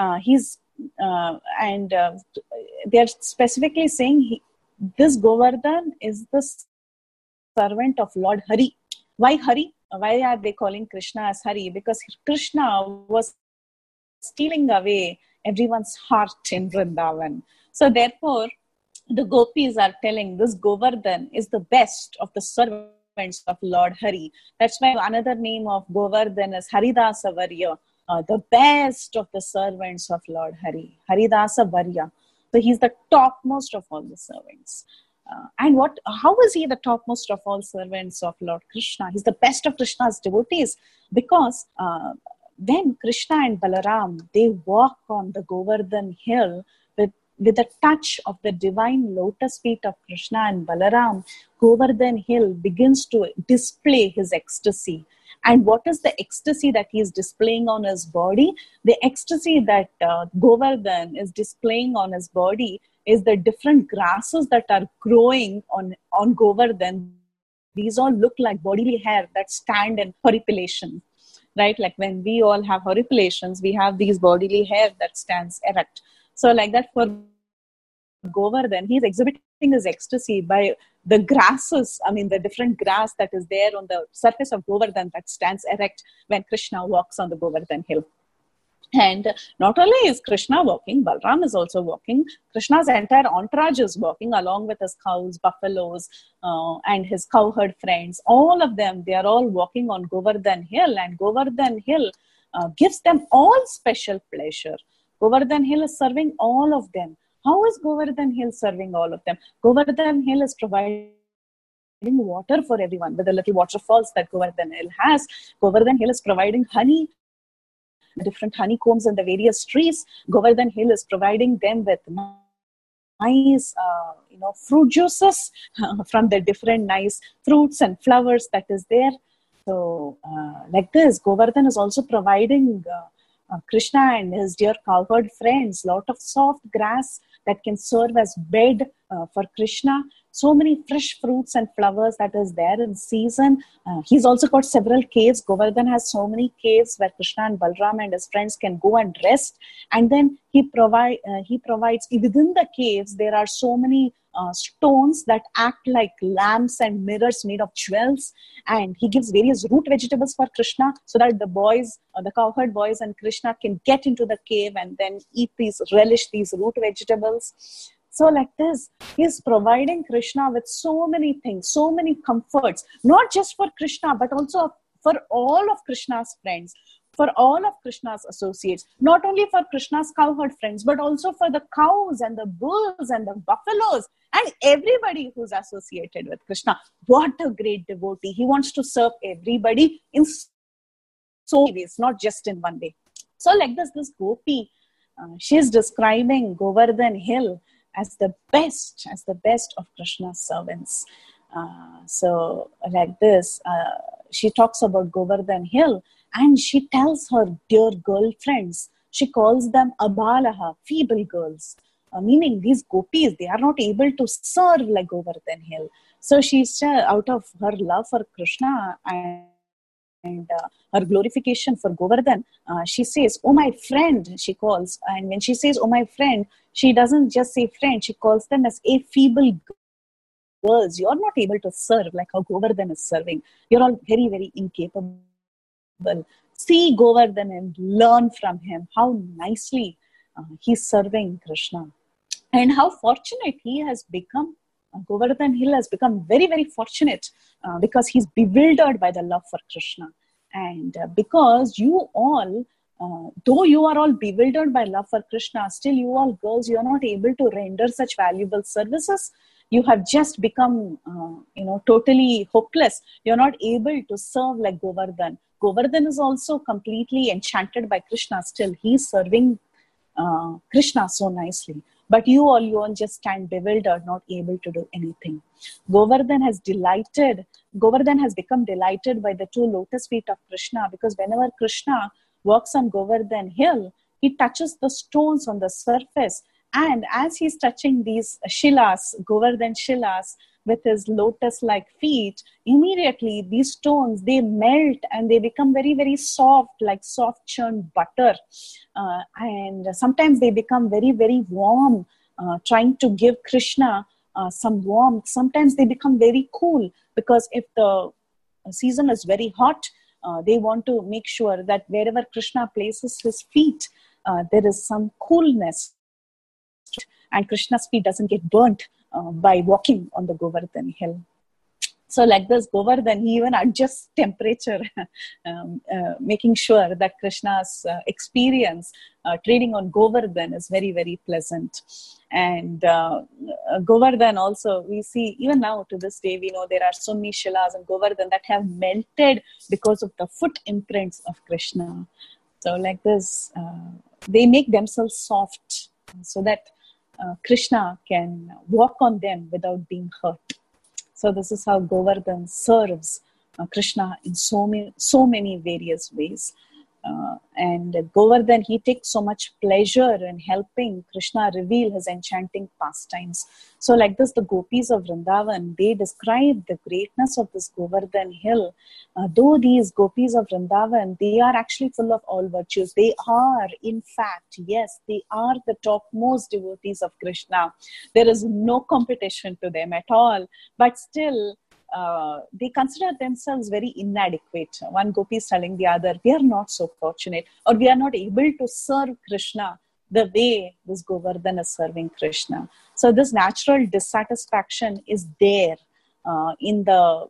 They're specifically saying this Govardhan is the servant of Lord Hari. Why Hari? Why are they calling Krishna as Hari? Because Krishna was stealing away everyone's heart in Vrindavan. So therefore, the gopis are telling this Govardhan is the best of the servants of Lord Hari. That's why another name of Govardhan is Haridasa Varya, the best of the servants of Lord Hari. Haridasa Varya. So he's the topmost of all the servants. How is he the topmost of all servants of Lord Krishna? He's the best of Krishna's devotees because when Krishna and Balaram, they walk on the Govardhan hill with a touch of the divine lotus feet of Krishna and Balaram, Govardhan hill begins to display his ecstasy. And what is the ecstasy that he is displaying on his body? The ecstasy that Govardhan is displaying on his body is the different grasses that are growing on Govardhan. These all look like bodily hair that stand in horripilation, right? Like when we all have horripilations, we have these bodily hair that stands erect. So like that for Govardhan, he's exhibiting his ecstasy by the grasses, the different grass that is there on the surface of Govardhan that stands erect when Krishna walks on the Govardhan hill. And not only is Krishna walking, Balaram is also walking. Krishna's entire entourage is walking along with his cows, buffaloes, and his cowherd friends. All of them, they are all walking on Govardhan hill, and Govardhan hill gives them all special pleasure. Govardhan hill is serving all of them. How is Govardhan hill serving all of them? Govardhan hill is providing water for everyone with the little waterfalls that Govardhan Hill has. Govardhan Hill is providing honey, different honeycombs in the various trees. Govardhan Hill is providing them with nice, fruit juices from the different nice fruits and flowers that is there. So, like this, Govardhan is also providing Krishna and his dear cowherd friends lot of soft grass that can serve as bed for Krishna. So many fresh fruits and flowers that is there in season. He's also got several caves. Govardhan has so many caves where Krishna and Balram and his friends can go and rest. And then he provides within the caves, there are so many stones that act like lamps and mirrors made of jewels. And he gives various root vegetables for Krishna so that the boys, the cowherd boys and Krishna can get into the cave and then relish these root vegetables. So like this, he is providing Krishna with so many things, so many comforts, not just for Krishna, but also for all of Krishna's friends, for all of Krishna's associates, not only for Krishna's cowherd friends, but also for the cows and the bulls and the buffaloes and everybody who's associated with Krishna. What a great devotee. He wants to serve everybody in so many ways, not just in one way. So like this Gopi, she's describing Govardhan Hill as the best of Krishna's servants. So like this, she talks about Govardhan Hill and she tells her dear girlfriends, she calls them Abalaha, feeble girls, meaning these gopis, they are not able to serve like Govardhan Hill. So she's out of her love for Krishna and her glorification for Govardhan, she says, oh my friend, she calls. And when she says, oh my friend, she doesn't just say friend, she calls them as a feeble girls. You're not able to serve like how Govardhan is serving. You're all very, very incapable. See Govardhan and learn from him how nicely he's serving Krishna. And how fortunate he has become. Govardhan Hill has become very, very fortunate because he's bewildered by the love for Krishna. And because you all, though you are all bewildered by love for Krishna, still you all girls, you are not able to render such valuable services. You have just become, totally hopeless. You're not able to serve like Govardhan. Govardhan is also completely enchanted by Krishna. Still, he's serving Krishna so nicely. But you all just stand bewildered, not able to do anything. Govardhan has become delighted by the two lotus feet of Krishna, because whenever Krishna walks on Govardhan Hill, he touches the stones on the surface. And as he's touching these shilas, Govardhan shilas, with his lotus-like feet, immediately these stones, they melt and they become very, very soft, like soft churned butter. And sometimes they become very, very warm, trying to give Krishna some warmth. Sometimes they become very cool, because if the season is very hot, they want to make sure that wherever Krishna places his feet, there is some coolness, and Krishna's feet doesn't get burnt by walking on the Govardhan Hill. So like this, Govardhan, he even adjusts temperature, making sure that Krishna's experience trading on Govardhan is very, very pleasant. And Govardhan also, we see, even now to this day, we know there are so many shilas in Govardhan that have melted because of the foot imprints of Krishna. So like this, they make themselves soft so that Krishna can walk on them without being hurt. So this is how Govardhan serves Krishna in so many various ways. And Govardhan, he takes so much pleasure in helping Krishna reveal his enchanting pastimes. So like this, the gopis of Vrindavan, they describe the greatness of this Govardhan Hill. Though these gopis of Vrindavan, they are actually full of all virtues. They are, in fact, yes, they are the topmost devotees of Krishna. There is no competition to them at all. But still, they consider themselves very inadequate. One gopi is telling the other, we are not so fortunate, or we are not able to serve Krishna the way this Govardhan is serving Krishna. So this natural dissatisfaction is there in the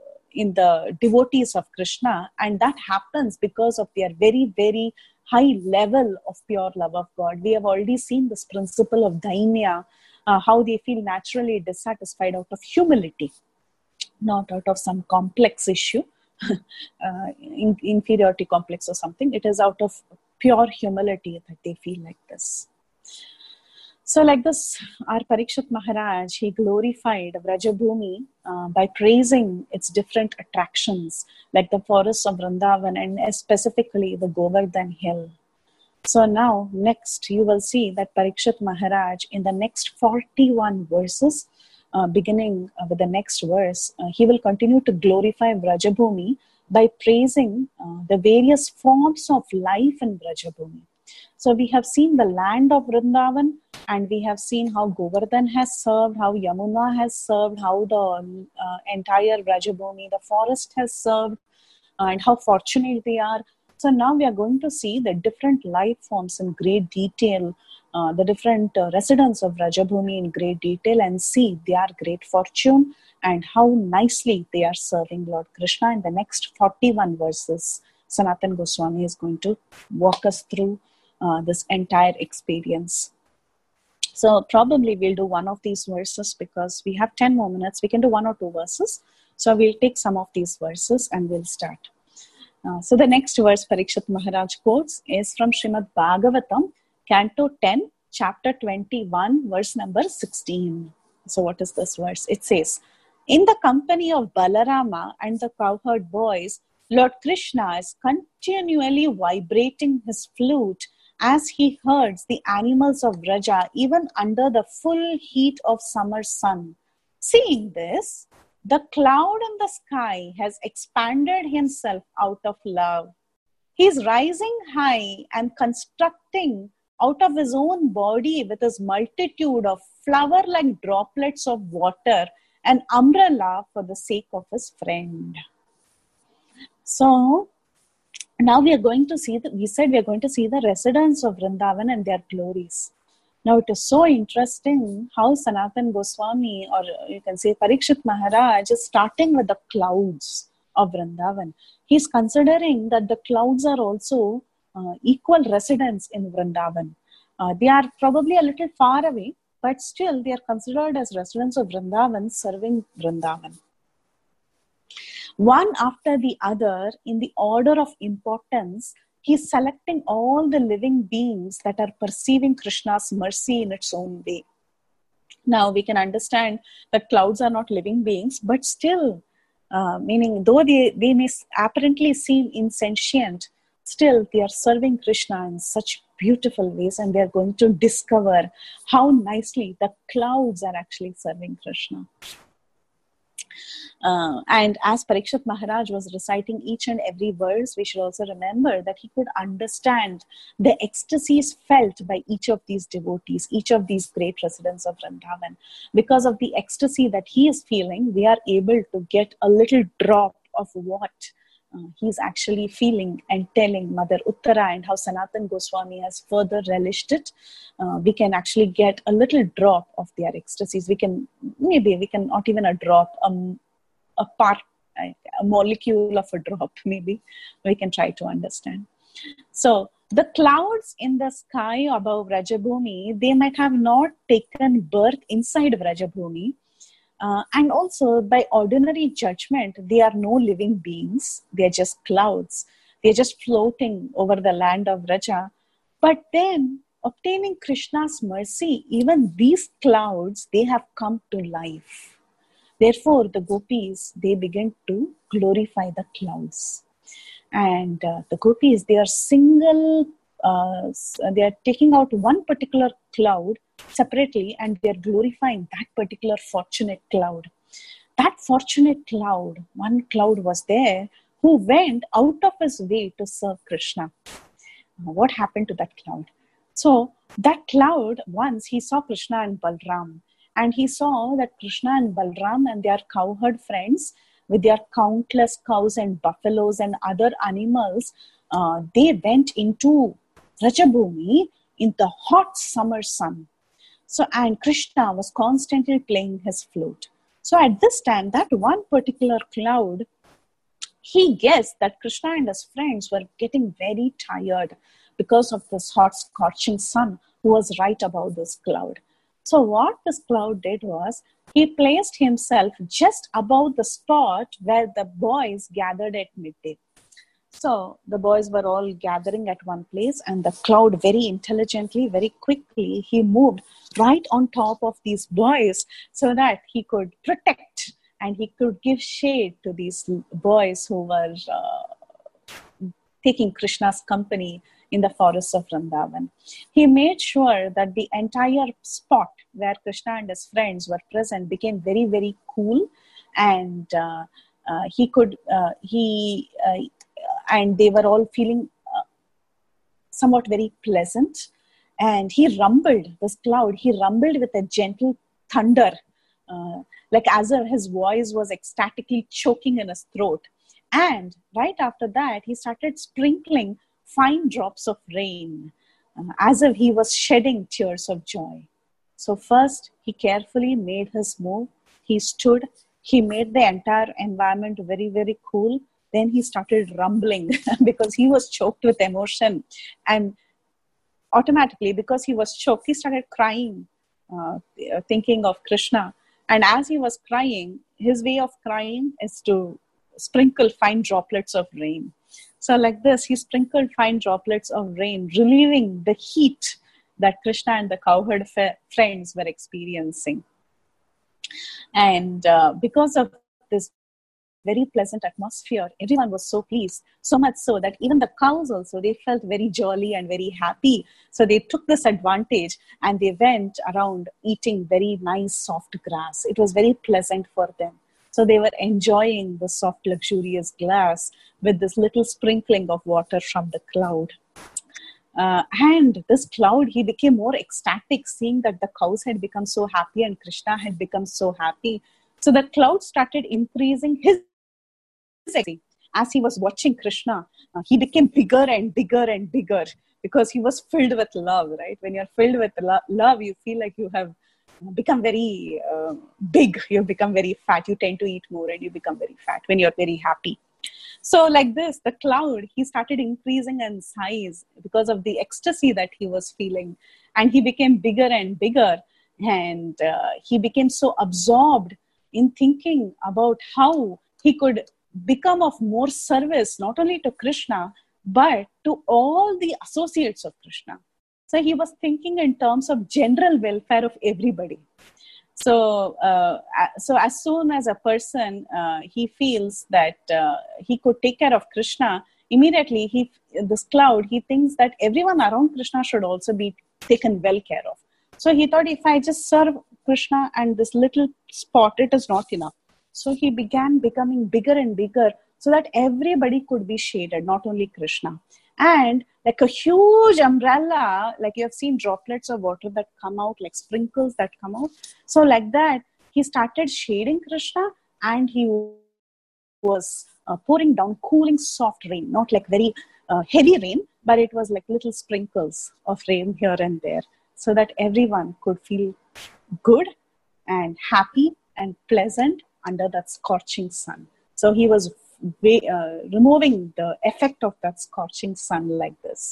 devotees of Krishna, and that happens because of their very, very high level of pure love of God. We have already seen this principle of daimya, how they feel naturally dissatisfied out of humility. not out of some complex issue, inferiority complex or something. It is out of pure humility that they feel like this. So like this, our Parikshit Maharaj, he glorified Vrajabhumi by praising its different attractions, like the forests of Vrindavan and specifically the Govardhan hill. So now, next, you will see that Parikshit Maharaj, in the next 41 verses, beginning with the next verse, he will continue to glorify Vrajabhumi by praising the various forms of life in Vrajabhumi. So we have seen the land of Vrindavan, and we have seen how Govardhan has served, how Yamuna has served, how the entire Vrajabhumi, the forest has served, and how fortunate they are. So now we are going to see the different life forms in great detail, the different residents of Vrajabhumi in great detail, and see their great fortune and how nicely they are serving Lord Krishna. In the next 41 verses, Sanatan Goswami is going to walk us through this entire experience. So probably we'll do one of these verses because we have 10 more minutes. We can do one or two verses. So we'll take some of these verses and we'll start. So the next verse Parikshit Maharaj quotes is from Srimad Bhagavatam, Canto 10, Chapter 21, verse number 16. So what is this verse? It says, in the company of Balarama and the cowherd boys, Lord Krishna is continually vibrating his flute as he herds the animals of Vraja even under the full heat of summer sun. Seeing this, the cloud in the sky has expanded himself out of love. He is rising high and constructing out of his own body with his multitude of flower-like droplets of water an umbrella for the sake of his friend. So, now we are going to see, we are going to see the residents of Vrindavan and their glories. Now it is so interesting how Sanatan Goswami, or you can say Parikshit Maharaj, is starting with the clouds of Vrindavan. He is considering that the clouds are also equal residents in Vrindavan. They are probably a little far away, but still they are considered as residents of Vrindavan, serving Vrindavan. One after the other, in the order of importance, he is selecting all the living beings that are perceiving Krishna's mercy in its own way. Now we can understand that clouds are not living beings, but still, meaning though they may apparently seem insentient, still they are serving Krishna in such beautiful ways, and they are going to discover how nicely the clouds are actually serving Krishna. And as Parikshit Maharaj was reciting each and every verse, we should also remember that he could understand the ecstasies felt by each of these devotees, each of these great residents of Vrindavan. Because of the ecstasy that he is feeling, we are able to get a little drop of what he's actually feeling and telling Mother Uttara, and how Sanatan Goswami has further relished it. We can actually get a little drop of their ecstasies. We can not even a drop, a part, a molecule of a drop, maybe we can try to understand. So the clouds in the sky above Vrajabhumi, they might have not taken birth inside Vrajabhumi, and also by ordinary judgment, they are no living beings. They are just clouds. They are just floating over the land of Vraja. But then, obtaining Krishna's mercy, even these clouds, they have come to life. Therefore, the gopis, they begin to glorify the clouds. And the gopis, they are they are taking out one particular cloud separately, and they are glorifying that particular fortunate cloud. That fortunate cloud, one cloud was there who went out of his way to serve Krishna. What happened to that cloud? So that cloud, once he saw Krishna and Balram, and he saw that Krishna and Balram and their cowherd friends, with their countless cows and buffaloes and other animals, they went into Vrajabhumi in the hot summer sun. So, and Krishna was constantly playing his flute. So at this time, that one particular cloud, he guessed that Krishna and his friends were getting very tired because of this hot scorching sun who was right above this cloud. So what this cloud did was, he placed himself just above the spot where the boys gathered at midday. So the boys were all gathering at one place, and the cloud very intelligently, very quickly, he moved right on top of these boys so that he could protect and he could give shade to these boys who were taking Krishna's company in the forests of Vrindavan. He made sure that the entire spot where Krishna and his friends were present became very, very cool, and and they were all feeling somewhat very pleasant. And he rumbled, this cloud, he rumbled with a gentle thunder, like as if his voice was ecstatically choking in his throat. And right after that, he started sprinkling fine drops of rain, as if he was shedding tears of joy. So first, he carefully made his move. He stood, he made the entire environment very, very cool. Then he started rumbling because he was choked with emotion. And automatically, because he was choked, he started crying, thinking of Krishna. And as he was crying, his way of crying is to sprinkle fine droplets of rain. So like this, he sprinkled fine droplets of rain, relieving the heat that Krishna and the cowherd friends were experiencing. And because of this very pleasant atmosphere, everyone was so pleased, so much so that even the cows also, they felt very jolly and very happy. So they took this advantage and they went around eating very nice soft grass. It was very pleasant for them. So they were enjoying the soft, luxurious grass with this little sprinkling of water from the cloud. And this cloud, he became more ecstatic, seeing that the cows had become so happy and Krishna had become so happy. So the cloud started increasing his ecstasy. As he was watching Krishna, he became bigger and bigger and bigger because he was filled with love, right? When you're filled with love, you feel like you have become very big. You become very fat. You tend to eat more and you become very fat when you're very happy. So like this, the cloud, he started increasing in size because of the ecstasy that he was feeling. And he became bigger and bigger. And he became so absorbed in thinking about how he could become of more service, not only to Krishna, but to all the associates of Krishna. So he was thinking in terms of general welfare of everybody. So as soon as a person, he feels that he could take care of Krishna, immediately this cloud, he thinks that everyone around Krishna should also be taken well care of. So he thought, if I just serve Krishna and this little spot, it is not enough. So he began becoming bigger and bigger so that everybody could be shaded, not only Krishna. And like a huge umbrella, like you have seen droplets of water that come out, like sprinkles that come out. So like that, he started shading Krishna, and he was pouring down cooling soft rain, not like very heavy rain, but it was like little sprinkles of rain here and there, so that everyone could feel good and happy and pleasant under that scorching sun. So he was removing the effect of that scorching sun like this.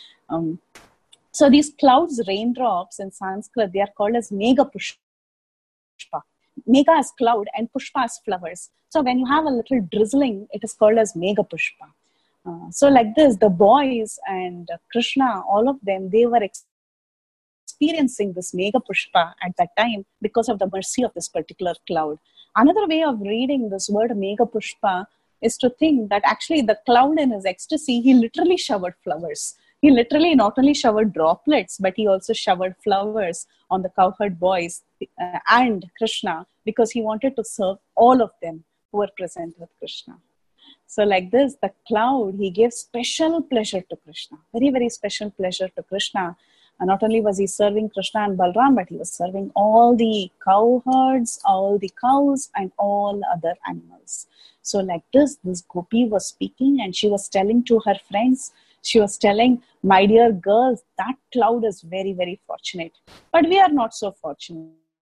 So these clouds, raindrops in Sanskrit, they are called as Megha Pushpa. Megha is cloud and Pushpa is flowers. So when you have a little drizzling, it is called as Megha Pushpa. So like this, the boys and Krishna, all of them, they were experiencing this Megha Pushpa at that time because of the mercy of this particular cloud. Another way of reading this word Megha Pushpa is to think that actually the cloud in his ecstasy, he literally showered flowers. He literally not only showered droplets, but he also showered flowers on the cowherd boys and Krishna, because he wanted to serve all of them who were present with Krishna. So like this, the cloud, he gave special pleasure to Krishna, very, very special pleasure to Krishna. And not only was he serving Krishna and Balram, but he was serving all the cowherds, all the cows, and all other animals. So like this Gopi was speaking, and she was telling to her friends, she was telling, my dear girls, that cloud is very, very fortunate. But we are not so fortunate.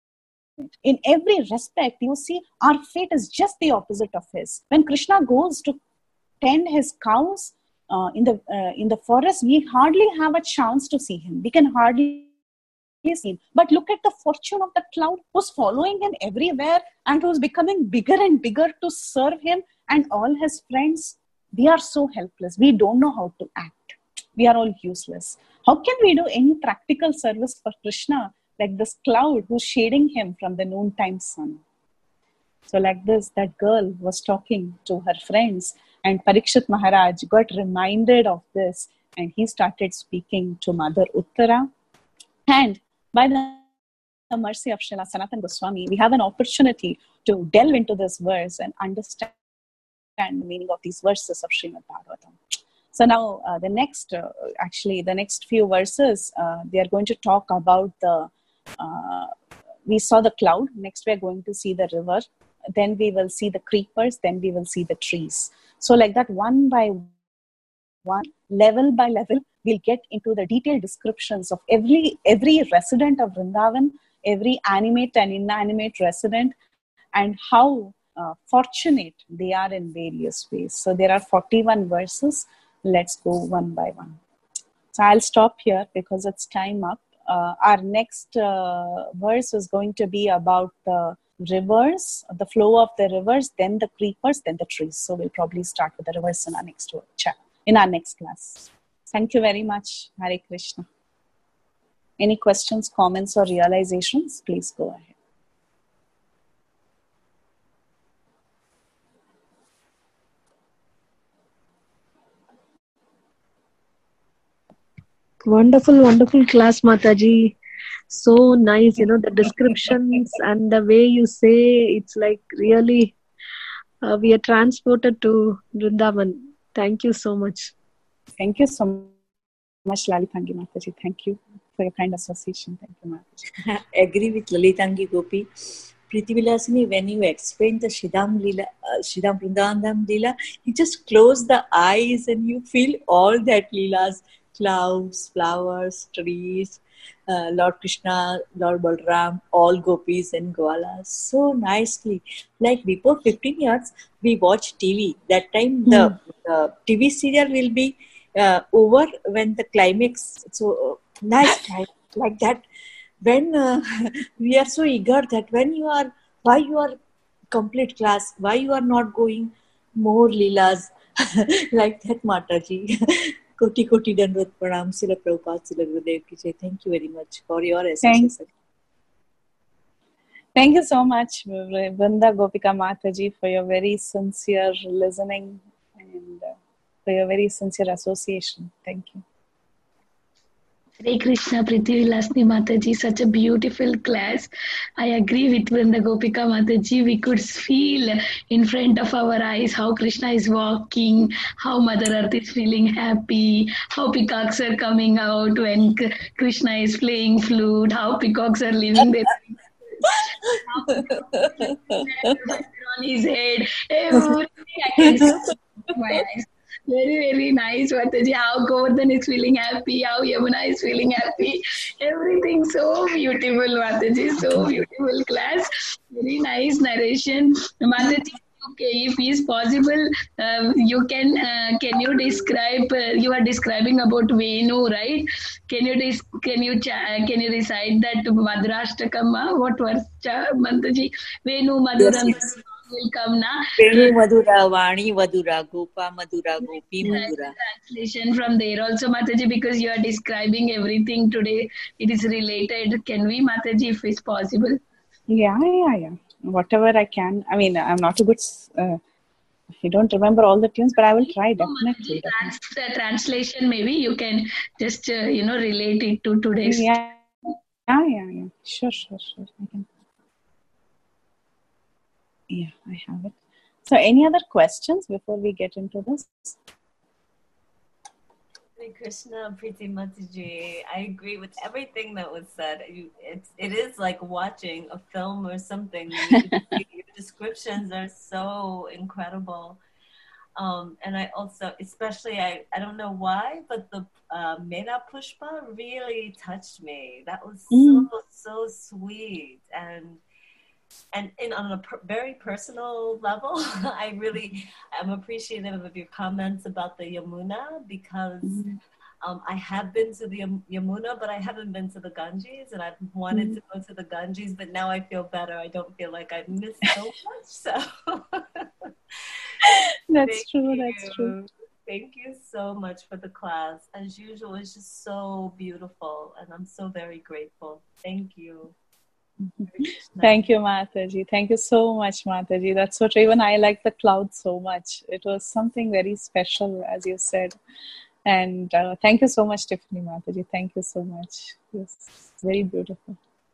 In every respect, you see, our fate is just the opposite of his. When Krishna goes to tend his cows, in the forest, we hardly have a chance to see him. We can hardly seen. But look at the fortune of the cloud, who's following him everywhere and who's becoming bigger and bigger to serve him and all his friends. We are so helpless. We don't know how to act. We are all useless. How can we do any practical service for Krishna like this cloud who's shading him from the noontime sun? So like this, that girl was talking to her friends, and Parikshit Maharaj got reminded of this, and he started speaking to Mother Uttara. And by the mercy of Srila Sanatana Goswami, we have an opportunity to delve into this verse and understand the meaning of these verses of Srimad Bhagavatam. So now the next few verses, they are going to talk about we saw the cloud, next we are going to see the river, then we will see the creepers, then we will see the trees. So like that, one by one, level by level, we'll get into the detailed descriptions of every resident of Vrindavan, every animate and inanimate resident, and how fortunate they are in various ways. So there are 41 verses. Let's go one by one. So I'll stop here because it's time up. Our next verse is going to be about the rivers, the flow of the rivers, then the creepers, then the trees. So we'll probably start with the rivers in our next class. Thank you very much. Hare Krishna. Any questions, comments, or realizations? Please go ahead. Wonderful class, Mataji. So nice, the descriptions and the way you say, it's like really, we are transported to Vrindavan. Thank you so much. Thank you so much, Lalitangi Mataji. Thank you for your kind association. Thank you, Mataji. I agree with Lalitangi Gopi. Preeti Vilasini, when you explain the Shridham Vrindavan Leela, you just close the eyes and you feel all that Leelas. Clouds, flowers, trees, Lord Krishna, Lord Balram, all gopis and Gwalas, so nicely. Like before 15 years, we watched TV. That time the TV serial will be over when the climax. So nice time like that. When we are so eager that why you are complete class, why you are not going more Leelas like that, Mataji. Koti Dandavat Pranam, Srila Prabhupada, Srila Gurudev Ki Jai. Thank you very much for your association. Thank you so much, Vrinda Gopika Mataji, for your very sincere listening and for your very sincere association. Thank you. Hare Krishna, Preeti Vilasini Mataji, such a beautiful class. I agree with Vrinda Gopika Mataji. We could feel in front of our eyes how Krishna is walking, how Mother Earth is feeling happy, how peacocks are coming out when Krishna is playing flute, how peacocks are leaving their on his head. Everything I can see with my eyes. Very, very nice, Mataji. How Govardhan is feeling happy, how Yamuna is feeling happy. Everything so beautiful, Mataji. So beautiful class. Very nice narration. Mataji, okay, if is possible, you can you describe? You are describing about Venu, right? Can you recite that Madrashtakam? What was Mataji? Venu Maduram. Yes. Will come na. Venu Madhura, Vani Madhura, Gopa Madhura, Gopi Madhura. Translation from there also, Mataji, because you are describing everything today. It is related. Can we, Mataji, if it's possible? Yeah. Whatever I can. I mean, I'm not a good. I don't remember all the tunes, but I will try definitely. The translation, maybe you can just relate it to today's. Yeah. Sure. I can. Yeah, I have it. So, any other questions before we get into this? Hare Krishna, Preeti Mataji. I agree with everything that was said. It is like watching a film or something. Your descriptions are so incredible. And I also, especially, I don't know why, but the Mera Pushpa really touched me. That was so sweet. And on a very personal level, I'm appreciative of your comments about the Yamuna, because I have been to the Yamuna, but I haven't been to the Ganges, and I've wanted to go to the Ganges, but now I feel better. I don't feel like I've missed so much. So That's true. Thank you so much for the class. As usual, it's just so beautiful, and I'm so very grateful. Thank you. Thank you, Mataji. Thank you so much, Mataji. That's so true. Even I like the clouds so much. It was something very special, as you said. And thank you so much, Tiffany, Mataji. Thank you so much. Yes, very beautiful.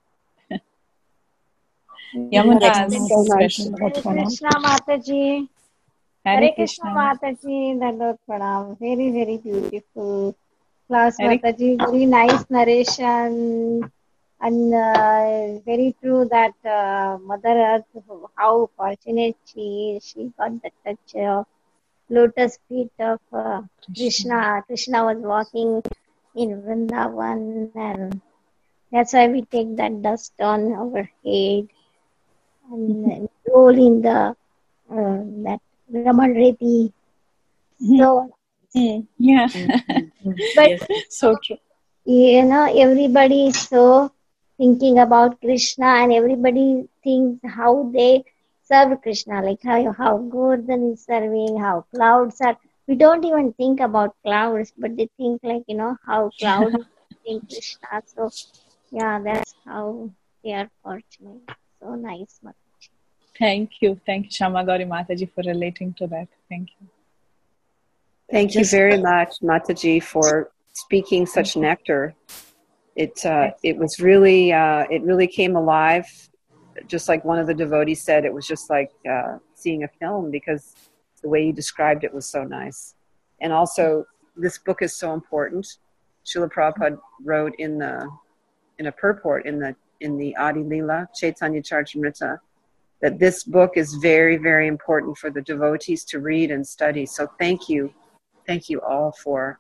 Yamuna has so much. special. Hare Krishna Mataji. Hare Krishna Mataji. Dandot Pranam. Very, very beautiful class, Mataji. Very nice narration. And very true that Mother Earth, how fortunate she is. She got the touch of lotus feet of Krishna. Krishna was walking in Vrindavan, and that's why we take that dust on our head and roll in the that Raman Reti. So, yeah. but So true. You know, everybody is so thinking about Krishna, and everybody thinks how they serve Krishna, like how Govardhan is serving, how clouds are. We don't even think about clouds, but they think like, how clouds is serving Krishna. So, yeah, that's how they are fortunate. So nice, Mataji. Thank you, Shama Gauri Mataji, for relating to that. Thank you. Thank you very much, Mataji, for speaking such nectar. It was really it really came alive, just like one of the devotees said. It was just like seeing a film, because the way you described it was so nice. And also, this book is so important. Srila Prabhupada wrote in a purport in the Adi Leela Chaitanya Charitamrita that this book is very, very important for the devotees to read and study. So thank you all for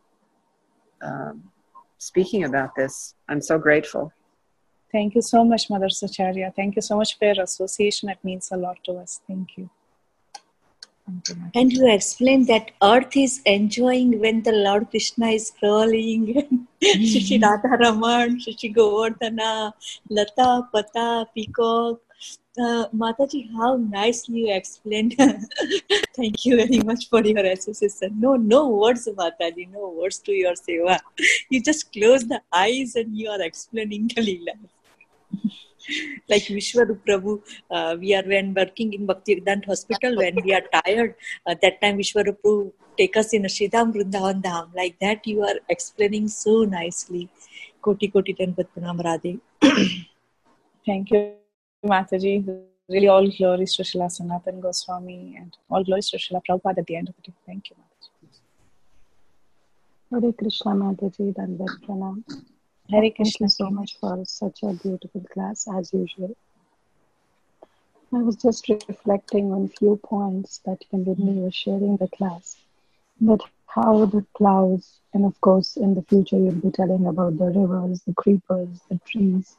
speaking about this. I'm so grateful. Thank you so much, Mother Sacharya. Thank you so much for your association. It means a lot to us. Thank you. And you explained that earth is enjoying when the Lord Krishna is crawling. Shri Radha Raman, Shri Govardhana, Lata, Pata, Peacock. Mataji, how nicely you explained. Thank you very much for your association. No words, Mataji, no words to your seva. You just close the eyes and you are explaining the Leela. Like Vishwarup Prabhu, we are when working in Bhaktivedanta Hospital, when we are tired, that time Vishwarup Prabhu take us in a Sridham Vrindavan Dham. Like that you are explaining so nicely. Koti Koti Dandavat Pranam Radhe. Thank you, Mataji. Really all glories to Srila Sanatana Goswami and all glories to Srila Prabhupada at the end of the day. Thank you, Mataji. Hare Krishna, Mataji. Dandavat Pranam. Hare Krishna. Thank you so much for such a beautiful class, as usual. I was just reflecting on a few points that Kandini was sharing the class. That how the clouds, and of course in the future you'll be telling about the rivers, the creepers, the trees.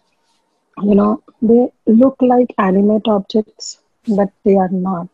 They look like animate objects, but they are not.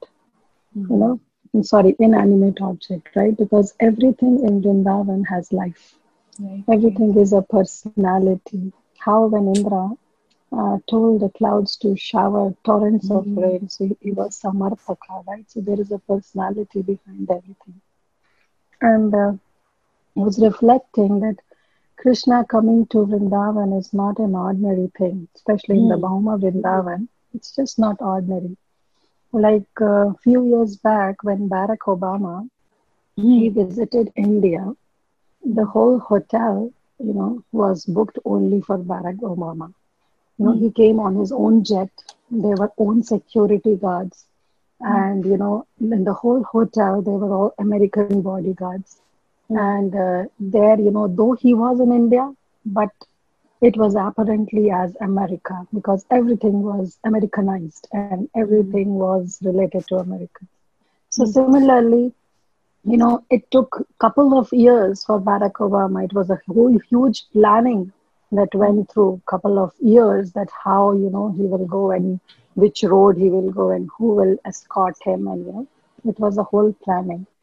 Inanimate object, right? Because everything in Vrindavan has life. Right. Everything is a personality. How when Indra told the clouds to shower torrents of rain, so he was Samarthaka, right? So there is a personality behind everything. And I was reflecting that Krishna coming to Vrindavan is not an ordinary thing, especially in the Bhauma Vrindavan. It's just not ordinary. Like a few years back when Barack Obama, he visited India, the whole hotel, was booked only for Barack Obama. He came on his own jet. There were own security guards. And, in the whole hotel, they were all American bodyguards. And there, though he was in India, but it was apparently as America, because everything was Americanized and everything was related to America. So similarly, it took a couple of years for Barack Obama. It was a whole huge planning that went through a couple of years, that how, he will go and which road he will go and who will escort him. And, it was a whole planning.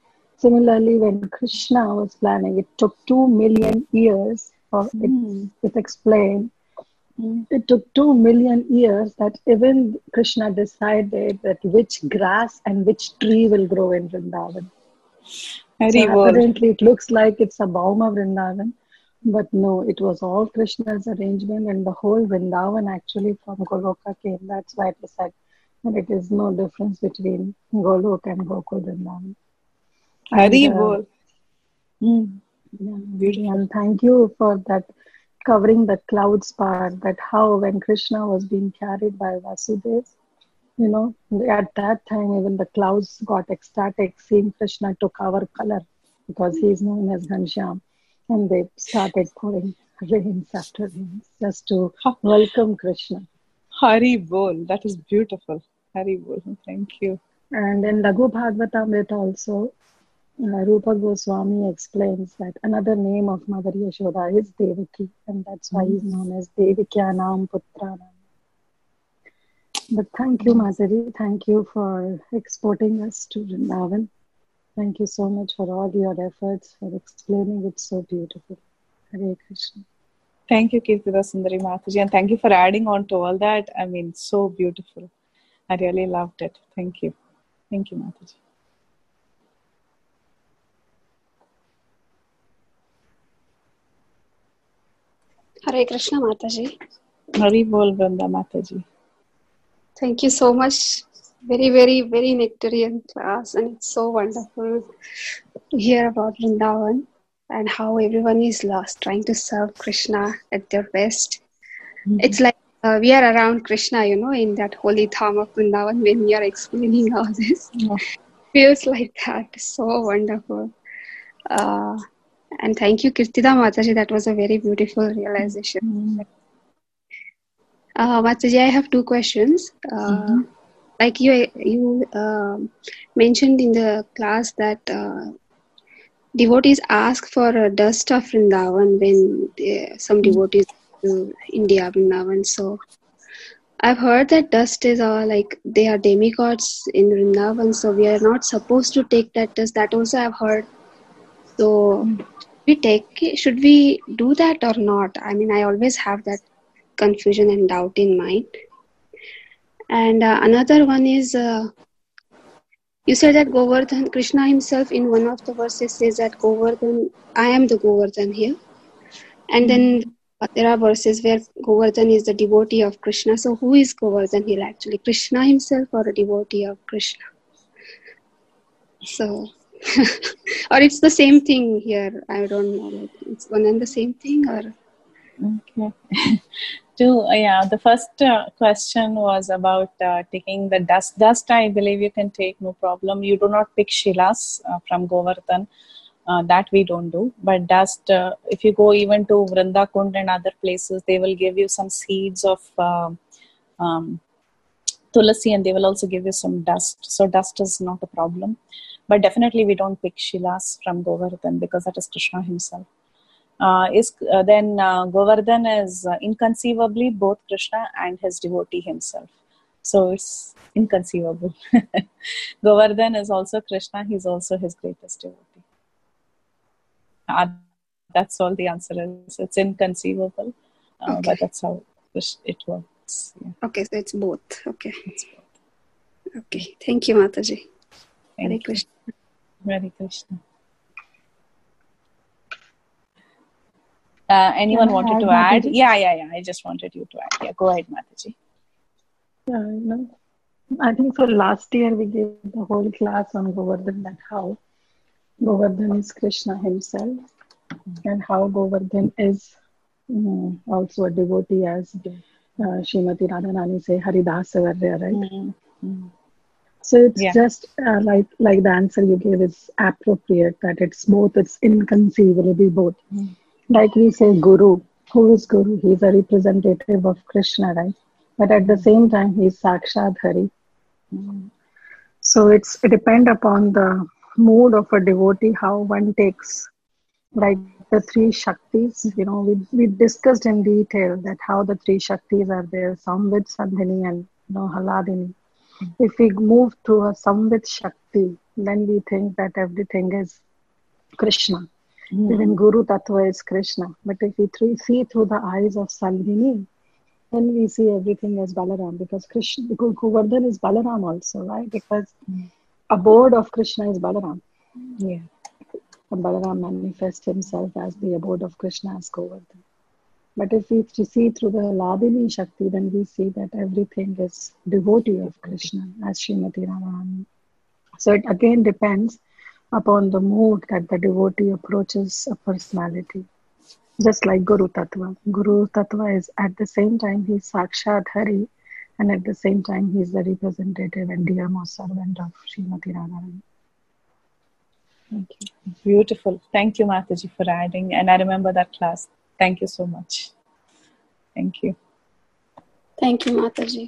Similarly, when Krishna was planning, it took 2 million years for it's explained. It took 2 million years that even Krishna decided that which grass and which tree will grow in Vrindavan. So apparently it looks like it's a Bauma Vrindavan, but no, it was all Krishna's arrangement, and the whole Vrindavan actually from Goloka came. That's why it was said that it is no difference between Golok and Gokul Vrindavan. Hari Bol. Beautiful. And thank you for that, covering the clouds part, that how when Krishna was being carried by Vasudeva, at that time even the clouds got ecstatic seeing Krishna took our color, because he is known as Ghanshyam, and they started pouring rains after rains just to welcome Krishna. Hari Bol, that is beautiful. Hari Bol, thank you. And in Laghu Bhagavatamrita also, Rupa Goswami explains that another name of Mother Yashoda is Devaki, and that's why he's known as Devakyanam Putranam. But thank you, Mataji. Thank you for exporting us to Vrindavan. Thank you so much for all your efforts, for explaining it so beautifully. Hare Krishna. Thank you, Kirtida Sundari Mataji, and thank you for adding on to all that. I mean, so beautiful. I really loved it. Thank you. Thank you, Mataji. Hare Krishna, Mataji. Hari Bol, Vrunda Mataji. Thank you so much. Very, very, very nectarian class, and it's so wonderful to hear about Vrindavan and how everyone is lost trying to serve Krishna at their best. It's like we are around Krishna, in that holy Dham of Vrindavan when we are explaining all this. Feels like that. So wonderful. And thank you, Kirtida Mataji. That was a very beautiful realization. Mataji, I have two questions. Like you mentioned in the class that devotees ask for dust of Vrindavan when some devotees to India, Vrindavan. So I've heard that dust is like they are demigods in Vrindavan, so we are not supposed to take that dust. That also I've heard. So should we do that or not? I mean, I always have that confusion and doubt in mind. And another one is, you said that Govardhan, Krishna himself in one of the verses says that Govardhan, I am the Govardhan here. And then there are verses where Govardhan is the devotee of Krishna. So who is Govardhan here actually? Krishna himself or a devotee of Krishna? So, or it's the same thing here. I don't know. Like it's one and the same thing or? Okay. The first question was about taking the dust. Dust, I believe you can take, no problem. You do not pick shilas from Govardhan. That we don't do. But dust, if you go even to Vrinda Kund and other places, they will give you some seeds of tulasi, and they will also give you some dust. So dust is not a problem. But definitely we don't pick shilas from Govardhan because that is Krishna himself. Then Govardhan is inconceivably both Krishna and his devotee himself. So it's inconceivable. Govardhan is also Krishna. He's also his greatest devotee. That's all the answer is. It's inconceivable. Okay. But that's how it works. Yeah. Okay, so it's both. Okay. It's both. Okay. Thank you, Mataji. Hare Krishna. Hare Krishna. Anyone wanted to add? Yeah. I just wanted you to add. Yeah, go ahead, Mataji. I think so. Last year we gave the whole class on Govardhan, that how Govardhan is Krishna himself, and how Govardhan is also a devotee, as Srimati Radharani say, Haridasa Varya, right? So it's just like the answer you gave is appropriate, that it's both, it's inconceivably both. Like we say Guru. Who is Guru? He's a representative of Krishna, right? But at the same time, he's Sakshat Hari. So it depends upon the mood of a devotee, how one takes, like the three Shaktis. We discussed in detail that how the three Shaktis are there, Samvit, Sandhini and Haladini. If we move to a Samvit Shakti, then we think that everything is Krishna. Even Guru Tattva is Krishna. But if we see through the eyes of Salvini, then we see everything as Balaram, because Govardhan is Balaram also, right? Because abode of Krishna is Balaram. Yeah. And Balaram manifests himself as the abode of Krishna as Govardhan. But if we see through the Ladini Shakti, then we see that everything is devotee of Krishna as Srimati Radharani. So it again depends upon the mood that the devotee approaches a personality. Just like Guru Tattva. Guru Tattva is at the same time he's Sakshat Hari, and at the same time he's the representative and dearmost servant of Srimati Radharani. Thank you. Beautiful. Thank you, Mataji, for adding. And I remember that class. Thank you so much. Thank you. Thank you, Mataji.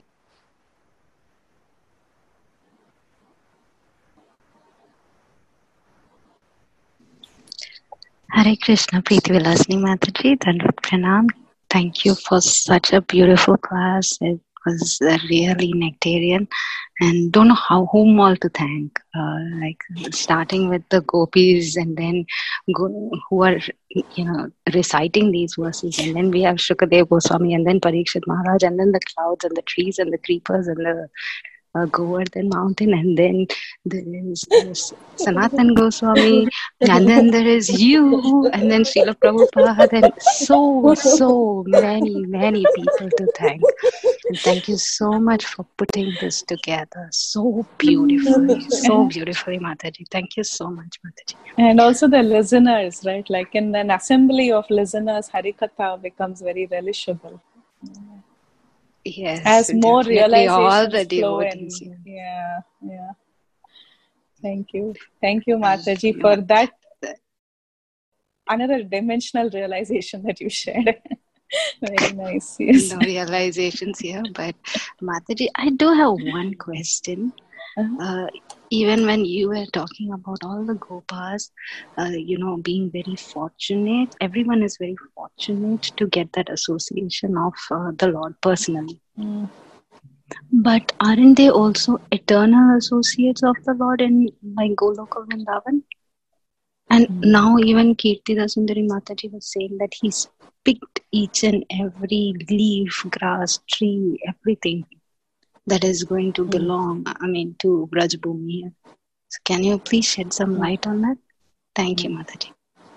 Hare Krishna, Preeti Vilasini Mataji, Dandvat Pranam. Thank you for such a beautiful class. It was really nectarian, and don't know whom all to thank. Like starting with the gopis, and then who are reciting these verses, and then we have Shukadev Goswami, and then Parikshit Maharaj, and then the clouds and the trees and the creepers and the Govardhan mountain, and then there is Sanatan Goswami, and then there is you, and then Srila Prabhupada, and so many people to thank. And thank you so much for putting this together so beautifully, Mataji. Thank you so much, Mataji. And also the listeners, right? Like in an assembly of listeners, Harikatha becomes very relishable. Yes, as more realizations flow in. Yeah. Thank you, Mataji, for that another dimensional realization that you shared. Very nice. Yes. No realizations here, but Mataji, I do have one question. Even when you were talking about all the Gopas, being very fortunate, everyone is very fortunate to get that association of the Lord personally. But aren't they also eternal associates of the Lord in like Goloka Vrindavan? And now even Kirtida Sundari Mataji was saying that he's picked each and every leaf, grass, tree, everything that is going to belong, to Brajbhumi. So can you please shed some light on that? Thank you, Mataji.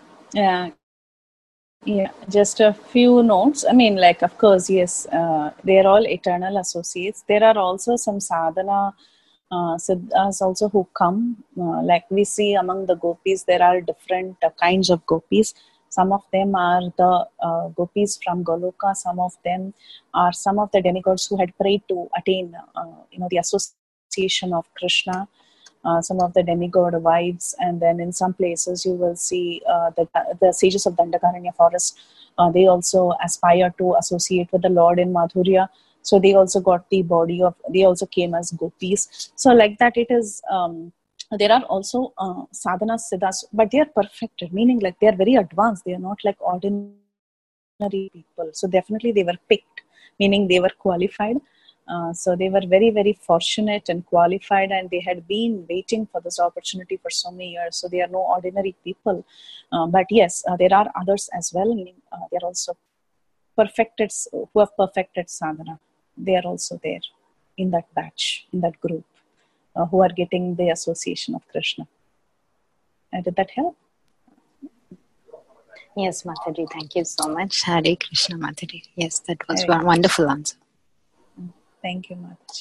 Yeah, just a few notes. Of course, yes, they are all eternal associates. There are also some sadhana siddhas also who come. Like we see among the gopis, there are different kinds of gopis. Some of them are the gopis from Goloka. Some of them are some of the demigods who had prayed to attain, the association of Krishna. Some of the demigod wives, and then in some places you will see the sages of Dandakaranya forest. They also aspire to associate with the Lord in Madhurya. So they also got the body of. They also came as gopis. So like that, it is. There are also sadhana siddhas, but they are perfected, meaning like they are very advanced. They are not like ordinary people. So definitely they were picked, meaning they were qualified. So they were very, very fortunate and qualified, and they had been waiting for this opportunity for so many years. So they are no ordinary people. But yes, there are others as well, meaning they are also perfected, who have perfected sadhana. They are also there in that batch, in that group, who are getting the association of Krishna. Did that help? Yes, Mataji, thank you so much. Hare Krishna, Mataji. Yes, that was a wonderful answer. Thank you, Mataji.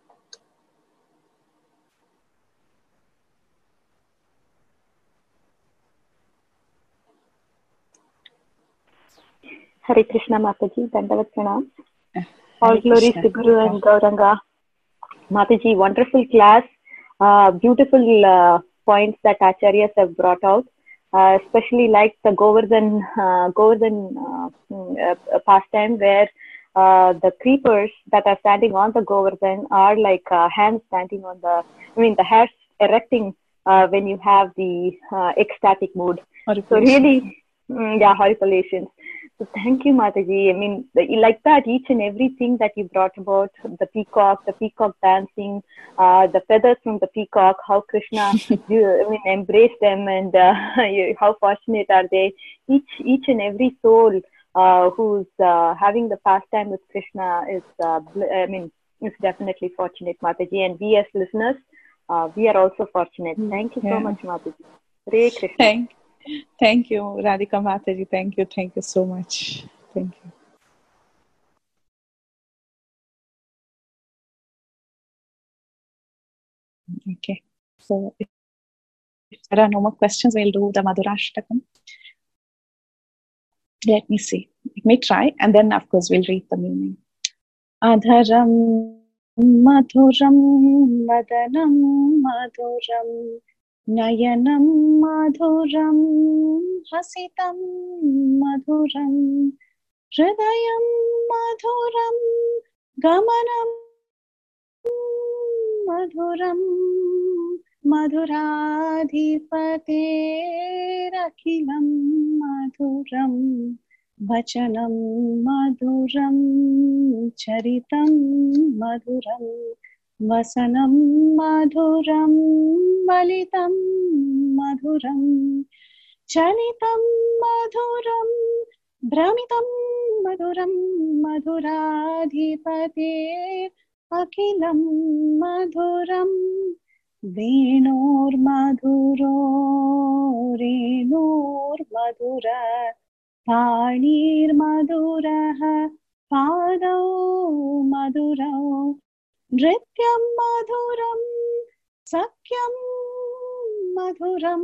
Hare Krishna, Mataji. Dandavat Pranam. All glories to Guru and Gauranga. Mataji, wonderful class. Beautiful points that Acharyas have brought out. Especially like the Govardhan pastime, where the creepers that are standing on the Govardhan are like hands standing on the hairs erecting when you have the ecstatic mood. So really, horripilations. So thank you, Mataji. I mean, like that, each and everything that you brought about, the peacock dancing, the feathers from the peacock, how Krishna embraced them, and how fortunate are they. Each and every soul who's having the pastime with Krishna is definitely fortunate, Mataji. And we as listeners, we are also fortunate. Thank you so much, Mataji. Hare Krishna. Thank you, Radhika Mataji. Thank you so much. Thank you. Okay, so if there are no more questions, we'll do the Madhurashtakam. Let me see. Let me try, and then of course we'll read the meaning. Adharam madhuram vadanam madhuram Nayanam madhuram hasitam madhuram hridayam madhuram gamanam madhuram madhuradhipaterakhilam madhuram vachanam madhuram charitam madhuram Vasanam madhuram valitam madhuram chalitam madhuram brahmitam madhuram madhuradhipate akilam madhuram venor madhuro renor madhura panir madhurah padau madhurau Nrityam madhuram, sakyam madhuram,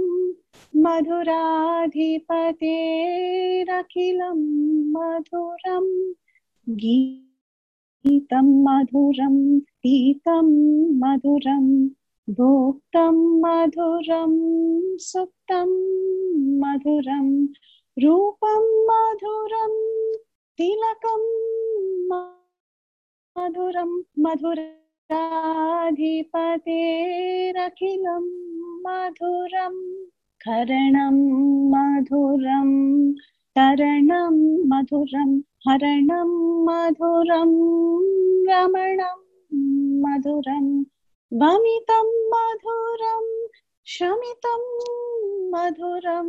madhuradhipaterakhilam madhuram, geetam madhuram, pitam madhuram, bhoktam madhuram, suktam madhuram, rupam madhuram, tilakam madhuram madhuradhipaterakhilam madhuram karanam madhuram taranam madhuram haranam madhuram ramanam madhuram vamitam madhuram shamitam madhuram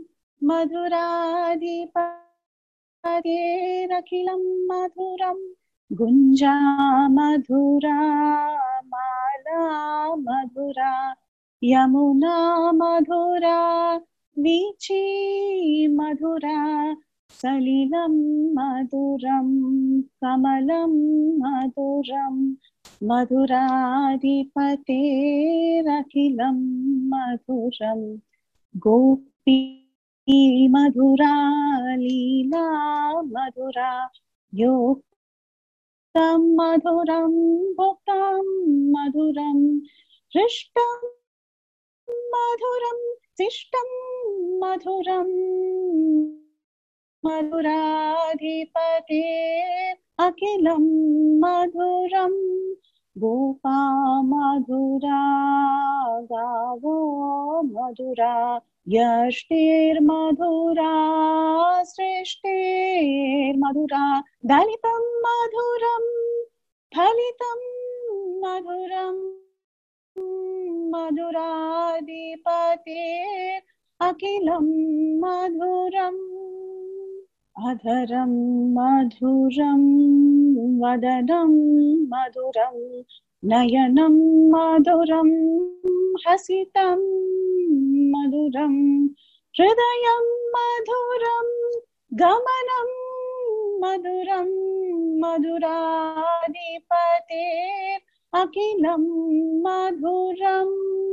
madhuradhipaterakhilam madhuram Gunja madhura, mala madhura, yamuna madhura, vichi madhura, salilam madhuram, kamalam madhuram, madhuradhipaterakhilam madhuram, gopi madhura, lila madhura, yok Tam madhuram bhoktam madhuram rishtam madhuram sishtam madhuram madhuradhipate akilam madhuram gopa madhura gavo madhura yashtir madhura srishtir madhura dalitam madhuram phalitam madhuram madhuradhipate akilam madhuram adharam madhuram vadanam madhuram nayanam madhuram hasitam madhuram hridayam madhuram gamanam madhuram madhuradhipate akilam madhuram.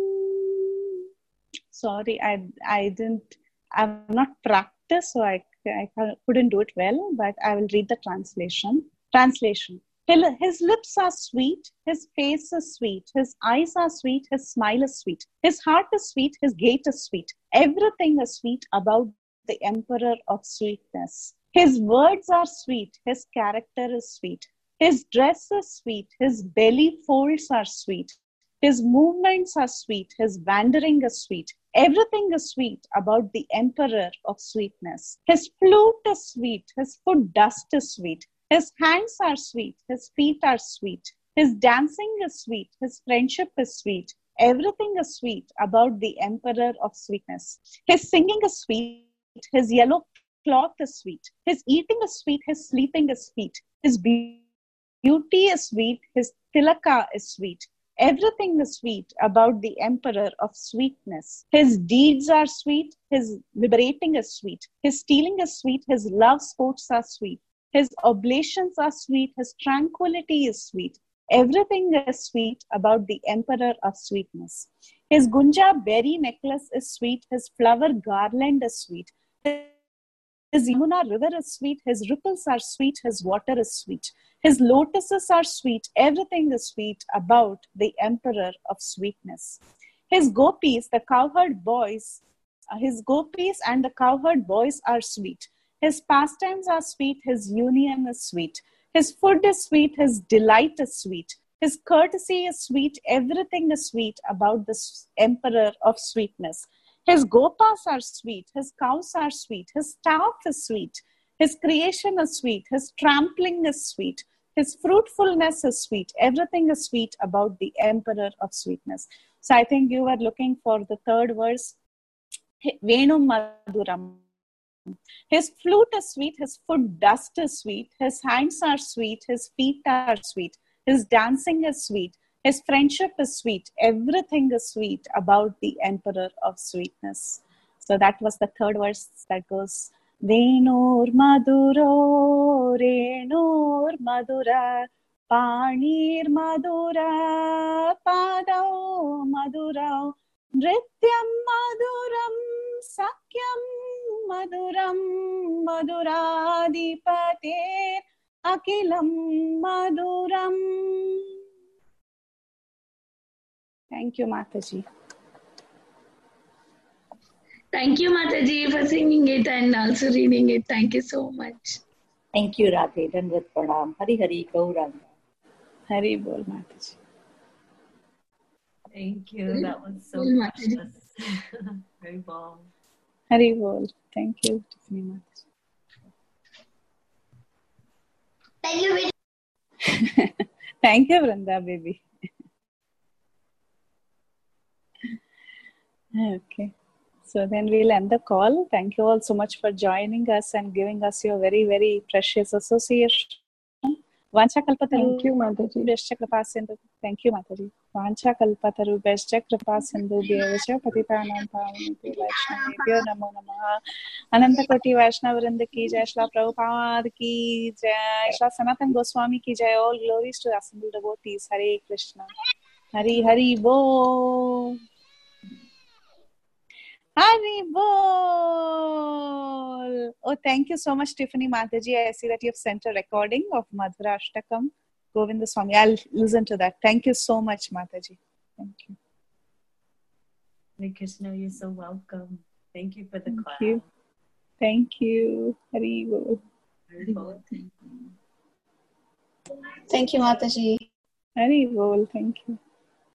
Sorry, I've not practiced, so I couldn't do it well, but I will read the translation. His lips are sweet, his face is sweet, his eyes are sweet, his smile is sweet, his heart is sweet, his gait is sweet. Everything is sweet about the Emperor of Sweetness. His words are sweet, his character is sweet, his dress is sweet, his belly folds are sweet, his movements are sweet, his wandering is sweet, Everything is sweet about the emperor of sweetness. His flute is sweet, his foot dust is sweet, his hands are sweet, his feet are sweet, his dancing is sweet, his friendship is sweet. Everything is sweet about the emperor of sweetness. His singing is sweet, his yellow cloth is sweet, his eating is sweet, his sleeping is sweet, his beauty is sweet, his tilaka is sweet. Everything is sweet about the emperor of sweetness. His deeds are sweet, his liberating is sweet, his stealing is sweet, his love sports are sweet, his oblations are sweet, his tranquility is sweet. Everything is sweet about the emperor of sweetness. His gunja berry necklace is sweet, his flower garland is sweet, his Yamuna river is sweet, his ripples are sweet, his water is sweet. His lotuses are sweet, everything is sweet about the emperor of sweetness. His gopis, the cowherd boys, his gopis and the cowherd boys are sweet. His pastimes are sweet, his union is sweet. His food is sweet, his delight is sweet. His courtesy is sweet, everything is sweet about this emperor of sweetness. His gopas are sweet, his cows are sweet, his staff is sweet, his creation is sweet, his trampling is sweet, his fruitfulness is sweet, everything is sweet about the emperor of sweetness. So I think you were looking for the third verse. Venum Maduram. His flute is sweet, his foot dust is sweet, his hands are sweet, his feet are sweet, his dancing is sweet, his friendship is sweet, everything is sweet about the emperor of sweetness. So that was the third verse that goes, Venur Maduro, Renur Madura, Panir Madura, Padau Madura, Nrityam Maduram, Sakyam Maduram, Maduradipater, Akilam Maduram. Thank you, Mataji. Thank you, Mataji, for singing it and also reading it. Thank you so much. Thank you, Radhe. Dandavat Pranam. Hari Hari Gauranga. Hari Bol, Mataji. Thank you. That was so precious. Very bomb. Hari Bol. Thank you, Tiffany Mataji. Thank you, baby. Thank you, Vrinda, baby. Okay. So then we'll end the call. Thank you all so much for joining us and giving us your very, very precious association. Vancha Kalpataru. Thank you, Mataji. Thank you, Mataji. Vancha Kalpataru Beshcha Kripa Sindhu Bhyavacha Patitanam Pavanebhyo Vaishnavebhyo Namo Namaha. Ananta Koti Vaishnava Vrinda ki jai, Shla Prabhupada ki jai, Shla Sanatan Goswami ki jai. All glories to assembled devotees. Hare Krishna. Hari Hari Bo. Hari Bol! Oh, thank you so much, Tiffany Mataji. I see that you've sent a recording of Madhura Ashtakam, Govinda Swami. I'll listen to that. Thank you so much, Mataji. Thank you. Hare Krishna, you're so welcome. Thank you for the class. Thank you. Hari Bol. Hari Bol. Thank you, Mataji. Hari Bol. Thank you.